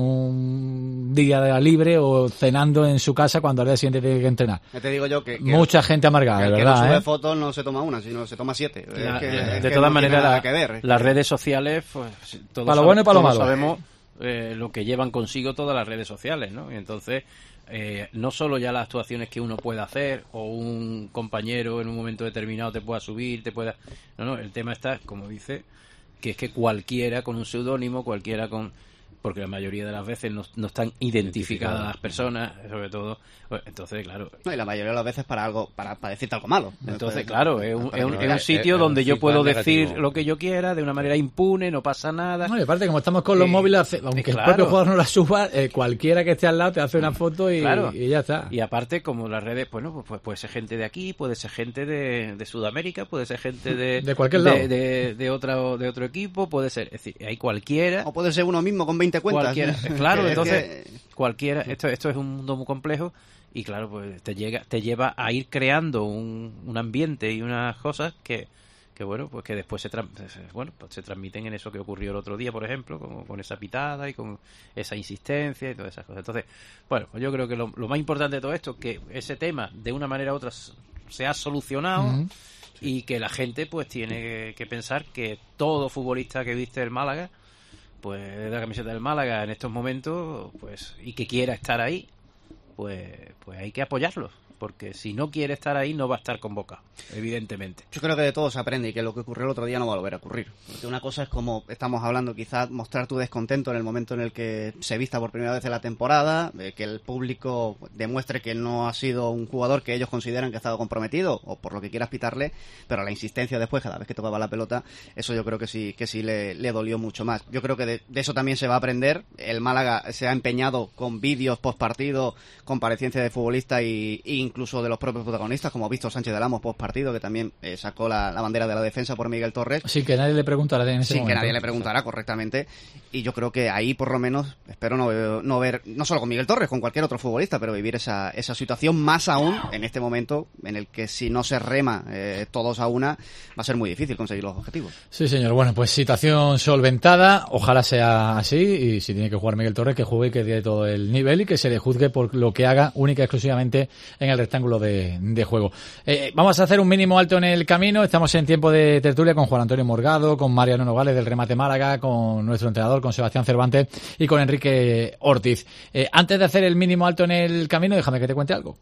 un día de libre o cenando en su casa cuando al día siguiente tiene que entrenar. Ya te digo yo que... que mucha gente amargada, que de el verdad, que no sube ¿eh? fotos no se toma una, sino se toma siete. La, es que, de es de que todas no maneras, nada la, que ver. las redes sociales, pues todos, para lo bueno y para lo todos malo. sabemos eh, lo que llevan consigo todas las redes sociales, ¿no? Y entonces, eh, no solo ya las actuaciones que uno pueda hacer o un compañero en un momento determinado te pueda subir, te pueda... No, no, el tema está, como dice, que es que cualquiera con un seudónimo, cualquiera con... porque la mayoría de las veces no, no están identificadas las personas, sobre todo, pues, entonces, claro... No, y la mayoría de las veces para algo para, para decirte algo malo. Entonces, claro, es un, es un, es un es- sitio es donde un yo puedo feedback decir negativo. lo que yo quiera, de una manera impune, no pasa nada. No, y aparte, como estamos con los Eh, móviles, hace- aunque claro. el propio jugador no la suba, eh, cualquiera que esté al lado te hace una foto y, Claro. y ya está. Y aparte, como las redes, bueno, pues, pues puede ser gente de aquí, puede ser gente de, de Sudamérica, puede ser gente de... De cualquier de, lado. De, de, otro, de otro equipo, puede ser... Es decir, hay cualquiera... O puede ser uno mismo con veinte cuentas. Cualquiera, claro, Que- entonces que- cualquiera, esto esto es un mundo muy complejo y claro, pues te llega te lleva a ir creando un, un ambiente y unas cosas que que bueno, pues que después se tran- bueno, pues se transmiten en eso que ocurrió el otro día, por ejemplo, con, con esa pitada y con esa insistencia y todas esas cosas. Entonces, bueno, pues yo creo que lo, lo más importante de todo esto es que ese tema de una manera u otra s- se ha solucionado. Ujú. Y que la gente pues tiene que, que pensar que todo futbolista que viste el Málaga, pues de la camiseta del Málaga en estos momentos, pues y que quiera estar ahí, pues pues hay que apoyarlo, porque si no quiere estar ahí no va a estar convocado, evidentemente. Yo creo que de todo se aprende y que lo que ocurrió el otro día no va a volver a ocurrir. Porque una cosa es, como estamos hablando, quizás mostrar tu descontento en el momento en el que se vista por primera vez en la temporada, eh, que el público demuestre que no ha sido un jugador que ellos consideran que ha estado comprometido, o por lo que quieras pitarle, pero la insistencia después, cada vez que tocaba la pelota, eso yo creo que sí que sí le, le dolió mucho más. Yo creo que de, de eso también se va a aprender. El Málaga se ha empeñado con vídeos post partido, comparecencia de futbolistas y, e incluso de los propios protagonistas, como Víctor Sánchez del Amo post partido, que también eh, sacó la, la bandera de la defensa por Miguel Torres. Sí, que nadie le preguntará en ese Sin que momento. nadie le preguntará correctamente. Y yo creo que ahí, por lo menos, espero no, no ver, no solo con Miguel Torres, con cualquier otro futbolista, pero vivir esa, esa situación, más aún en este momento en el que si no se rema eh, todos a una, va a ser muy difícil conseguir los objetivos. Sí, señor. Bueno, pues situación solventada. Ojalá sea así. Y si tiene que jugar Miguel Torres, que juegue y que dé todo el nivel y que se le juzgue por lo que haga única y exclusivamente en el rectángulo de, de juego. Eh, vamos a hacer un mínimo alto en el camino. Estamos en tiempo de tertulia con Juan Antonio Morgado, con Mariano Nogales del Remate Málaga, con nuestro entrenador, con Sebastián Cervantes y con Enrique Ortiz. Eh, antes de hacer el mínimo alto en el camino, déjame que te cuente algo.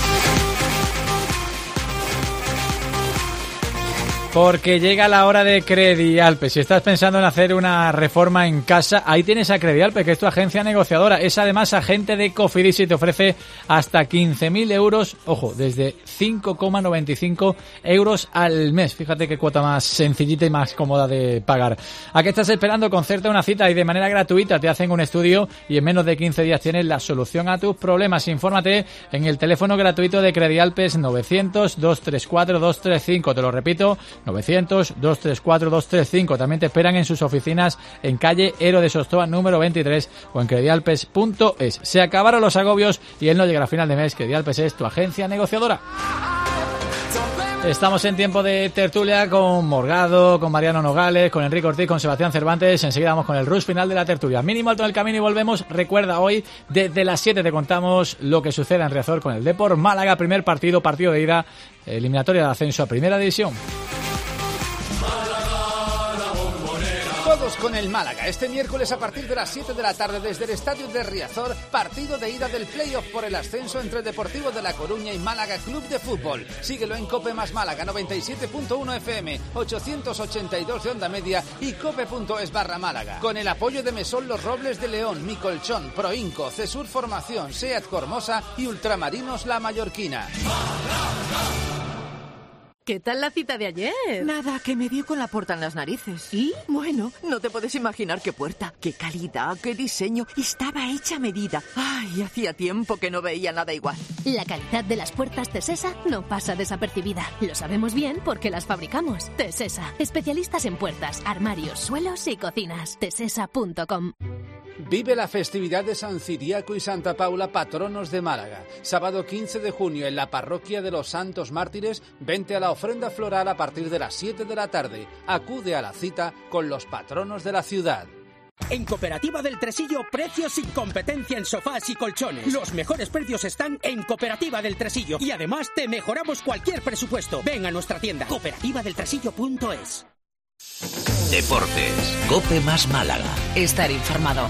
Porque llega la hora de Credialpe. Si estás pensando en hacer una reforma en casa, ahí tienes a Credialpe, que es tu agencia negociadora. Es además agente de Cofidis y te ofrece hasta quince mil euros, ojo, desde cinco coma noventa y cinco euros al mes. Fíjate qué cuota más sencillita y más cómoda de pagar. ¿A qué estás esperando? Concerta una cita y de manera gratuita te hacen un estudio y en menos de quince días tienes la solución a tus problemas. Infórmate en el teléfono gratuito de Credialpes novecientos, dos tres cuatro, dos tres cinco. Te lo repito, novecientos, dos tres cuatro, dos tres cinco. También te esperan en sus oficinas en calle Ero de Sostoa número veintitrés o en credialpes punto es. Se acabaron los agobios y él no llega a final de mes. Credialpes es tu agencia negociadora. Estamos en tiempo de tertulia con Morgado, con Mariano Nogales, con Enrique Ortiz, con Sebastián Cervantes. Enseguida vamos con el rush final de la tertulia. Mínimo alto en el camino y volvemos. Recuerda, hoy desde las siete te contamos lo que sucede en Riazor con el Depor Málaga. Primer partido, partido de ida, eliminatoria de ascenso a Primera División. Todos Vamos con el Málaga. Este miércoles a partir de las siete de la tarde desde el estadio de Riazor, partido de ida del playoff por el ascenso entre Deportivo de La Coruña y Málaga Club de Fútbol. Síguelo en Cope más Málaga noventa y siete punto uno F M, ochocientos ochenta y dos de onda media y cope.es barra Málaga. Con el apoyo de Mesón Los Robles de León, Mi Colchón, Proinco, Cesur Formación, SEAT Cormosa y Ultramarinos La Mallorquina. ¿Qué tal la cita de ayer? Nada, que me dio con la puerta en las narices. ¿Y? Bueno, no te puedes imaginar qué puerta, qué calidad, qué diseño. Estaba hecha a medida. Ay, hacía tiempo que no veía nada igual. La calidad de las puertas Tesesa no pasa desapercibida. Lo sabemos bien porque las fabricamos. Tesesa, especialistas en puertas, armarios, suelos y cocinas. tesesa punto com. Vive la festividad de San Ciriaco y Santa Paula, patronos de Málaga. Sábado quince de junio en la parroquia de los Santos Mártires, vente a la ofrenda floral a partir de las siete de la tarde. Acude a la cita con los patronos de la ciudad. En Cooperativa del Tresillo, precios sin competencia en sofás y colchones. Los mejores precios están en Cooperativa del Tresillo. Y además te mejoramos cualquier presupuesto. Ven a nuestra tienda, cooperativa del tresillo punto es. Deportes, Cope más Málaga. Estar informado.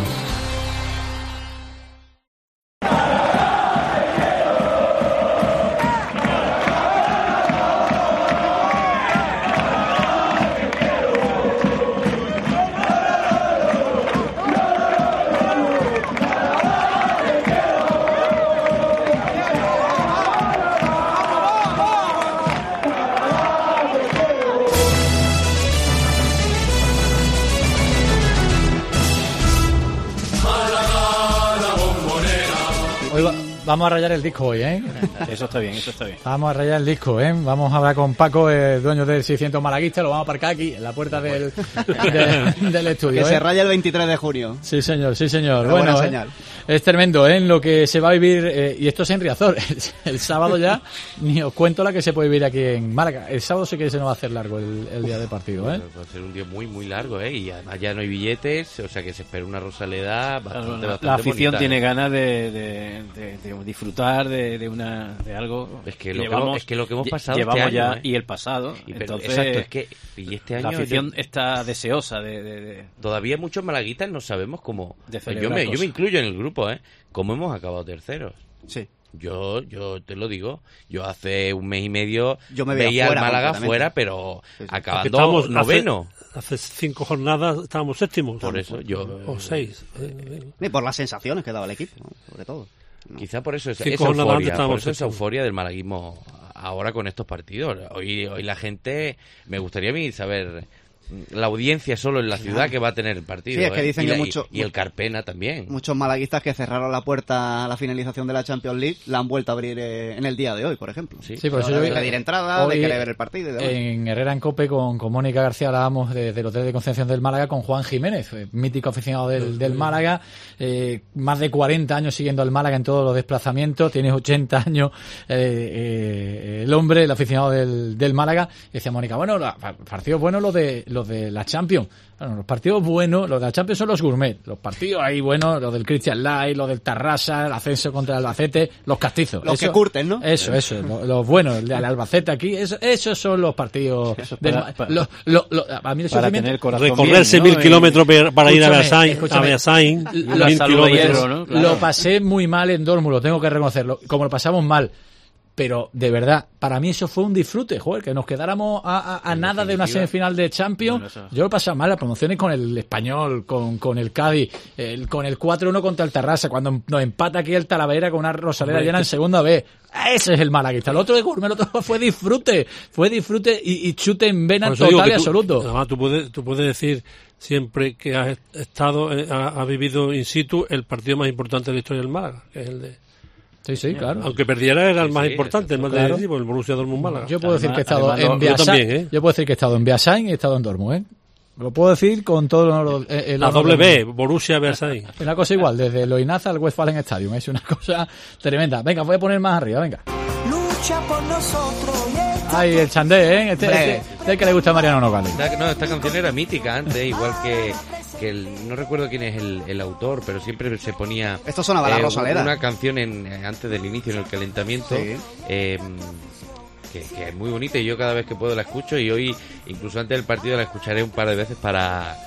Vamos a rayar el disco hoy, ¿eh? Eso está bien, eso está bien. Vamos a rayar el disco, ¿eh? Vamos a hablar con Paco, eh, dueño del seiscientos malaguista, lo vamos a aparcar aquí, en la puerta del, de, del estudio. Que ¿eh? se raya el veintitrés de junio. Sí, señor, sí, señor. Una bueno, buena ¿eh? señal. Es tremendo, ¿eh? Lo que se va a vivir, eh, y esto es en Riazor, el, el sábado ya, ni os cuento la que se puede vivir aquí en Málaga. El sábado sí que se nos va a hacer largo el, el día de partido, ¿eh? Va a ser un día muy, muy largo, ¿eh? Y además ya no hay billetes, o sea que se espera una rosaleda bastante, bastante La afición bonita, tiene ¿eh? ganas de, de, de, de disfrutar de, de una de algo. Es que lo, llevamos, que, hemos, es que lo que hemos pasado llevamos este año, ya ¿eh? y el pasado. Y pero, entonces, exacto, es que y este año la afición yo, está deseosa de, de, de todavía muchos malaguistas no sabemos cómo. De pues yo me, yo me incluyo en el grupo, ¿eh? Cómo hemos acabado terceros. Sí. Yo, yo te lo digo, yo hace un mes y medio yo me veía fuera, al Málaga fuera, pero sí, sí. acabando estábamos, noveno. Hace, hace cinco jornadas estábamos séptimos. Por eso yo... O seis. Y por las sensaciones que daba el equipo, ¿no? Sobre todo. No. Quizá por eso esa, esa euforia, por eso esa euforia del malaguismo ahora con estos partidos. Hoy, hoy la gente, me gustaría a mí saber... La audiencia solo en la ciudad que va a tener el partido. Sí, es que dicen ¿eh? y, que la, mucho, y, y el Carpena también. Muchos malaguistas que cerraron la puerta a la finalización de la Champions League la han vuelto a abrir eh, en el día de hoy, por ejemplo. Sí, sí por eso de yo vi, pedir entrada, de querer ver el partido y demás. En Herrera en Cope con, con Mónica García hablábamos de, del Hotel de Concepción del Málaga con Juan Jiménez, mítico aficionado del, del Málaga, eh, más de cuarenta años siguiendo al Málaga en todos los desplazamientos, tiene ochenta años eh, eh, el hombre, el aficionado del, del Málaga, y decía Mónica, bueno, los partidos buenos los de, los de la Champions. Bueno, los partidos buenos, los de la Champions son los gourmet. Los partidos ahí buenos, los del Christian Light, los del Tarrasa, el ascenso contra el Albacete, los castizos. Los eso, que curten, ¿no? Eso, eso. Los, los buenos, el del Albacete aquí, eso, esos son los partidos. Para, del, para, lo, lo, lo, a mí para tener el corazón recorrerse bien, ¿no? mil kilómetros para ir a Beasain. A Beasain mil kilómetros. ¿No? Claro. Lo pasé muy mal en Dortmund, lo tengo que reconocerlo. Como lo pasamos mal. Pero, de verdad, para mí eso fue un disfrute, joder, que nos quedáramos a, a, a nada de una semifinal de Champions. Bueno, yo lo pasé mal, las promociones con el Español, con, con el Cádiz, el, con el cuatro uno contra el Tarrasa, cuando nos empata aquí el Talavera con una rosalera llena en segunda vez. Ese es el malaguista. El otro de Gourmet, el otro fue disfrute, fue disfrute y, y chute en vena total y absoluto. Tú, además, tú puedes, tú puedes decir siempre que has estado, has, has vivido in situ el partido más importante de la historia del Málaga, que es el de... Sí, sí, claro. Aunque perdiera era el sí, más sí, importante, el más claro. decisivo, el Borussia Dortmund Málaga. Yo puedo además, decir que he estado además, en Beasain, yo, ¿eh? yo puedo decir que he estado en Beasain y he estado en Dortmund, ¿eh? Lo puedo decir con todo el honor. El la doble B, Borussia Beasain. Una cosa igual, desde Loinaza al Westfalen Stadium, es una cosa tremenda. Venga, voy a poner más arriba, venga. Lucha por nosotros. Ay, el chandé, ¿eh? Este, este, este es el que le gusta a Mariano Nogales. No, esta canción era mítica antes, igual que, que el, no recuerdo quién es el, el autor, pero siempre se ponía... Esto sonaba eh, la Rosaleda. Una canción en, antes del inicio, en el calentamiento, sí. eh, que, que es muy bonita y yo cada vez que puedo la escucho y hoy, incluso antes del partido, la escucharé un par de veces para...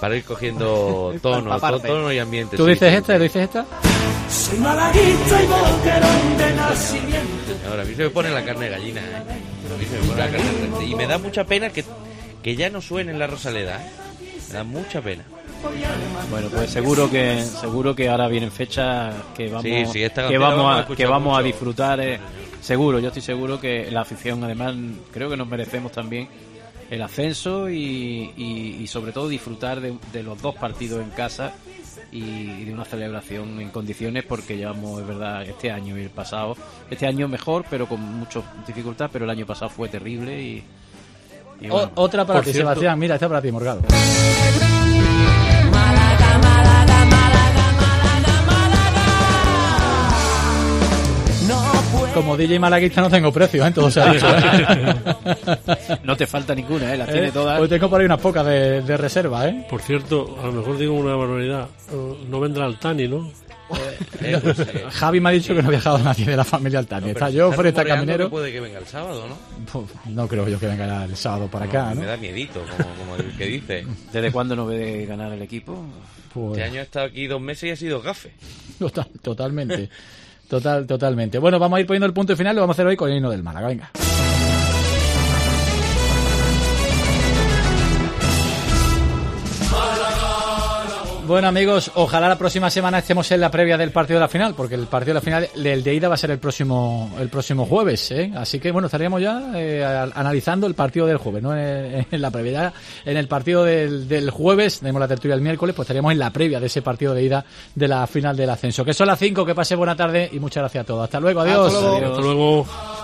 para ir cogiendo tono, tono, tono y ambiente. ¿Tú sí, dices sí, esta? sí. ¿Lo dices esta? Soy malaguista y boquerón de nacimiento. Ahora a mí se me pone la carne de gallina, ¿eh? A mí se me pone la carne de gallina. Y me da mucha pena que, que ya no suene en la Rosaleda, ¿eh? Me da mucha pena. Bueno, pues seguro que seguro que ahora vienen fechas que vamos Sí, sí, esta que canción la vamos vamos a a, escuchar que vamos a mucho. disfrutar. Eh, seguro, yo estoy seguro que la afición, además, creo que nos merecemos también el ascenso y, y, y sobre todo disfrutar de, de los dos partidos en casa y, y de una celebración en condiciones, porque llevamos, es verdad, este año y el pasado, este año mejor, pero con mucha dificultad, pero el año pasado fue terrible y, y bueno. O- otra para Por ti, cierto- Sebastián. Mira, esta para ti, Morgado. Como D J malaguista no tengo precio, ¿eh? Todo se ha dicho, ¿eh? No te falta ninguna, ¿eh? Las ¿Eh? tiene todas. Hoy tengo por ahí unas pocas de, de reserva, ¿eh? Por cierto, a lo mejor digo una barbaridad. eh, No vendrá el Tani, ¿no? Eh, pues, eh, Javi me ha dicho que no ha viajado nadie de la familia Altani. no, Está pero yo, se Fred está rumoreando caminero. que puede que venga el sábado, ¿no? Puf, no creo yo que venga el sábado para acá, ¿no? Me da miedito, como, como el que dice. ¿Desde cuándo no ve ganar el equipo? Pues, Este año ha estado aquí dos meses y ha sido gafe. total- totalmente. Total, totalmente. Bueno, vamos a ir poniendo el punto final. Lo vamos a hacer hoy con el himno del Málaga. Venga. Bueno, amigos, ojalá la próxima semana estemos en la previa del partido de la final, porque el partido de la final del de ida va a ser el próximo el próximo jueves, ¿eh? Así que, bueno, estaríamos ya eh, a- analizando el partido del jueves, no en, en la previa. Ya en el partido del, del jueves, tenemos la tertulia el miércoles, pues estaríamos en la previa de ese partido de ida de la final del ascenso. Que son las cinco, que pase buena tarde y muchas gracias a todos. Hasta luego, adiós. Hasta luego. Hasta luego.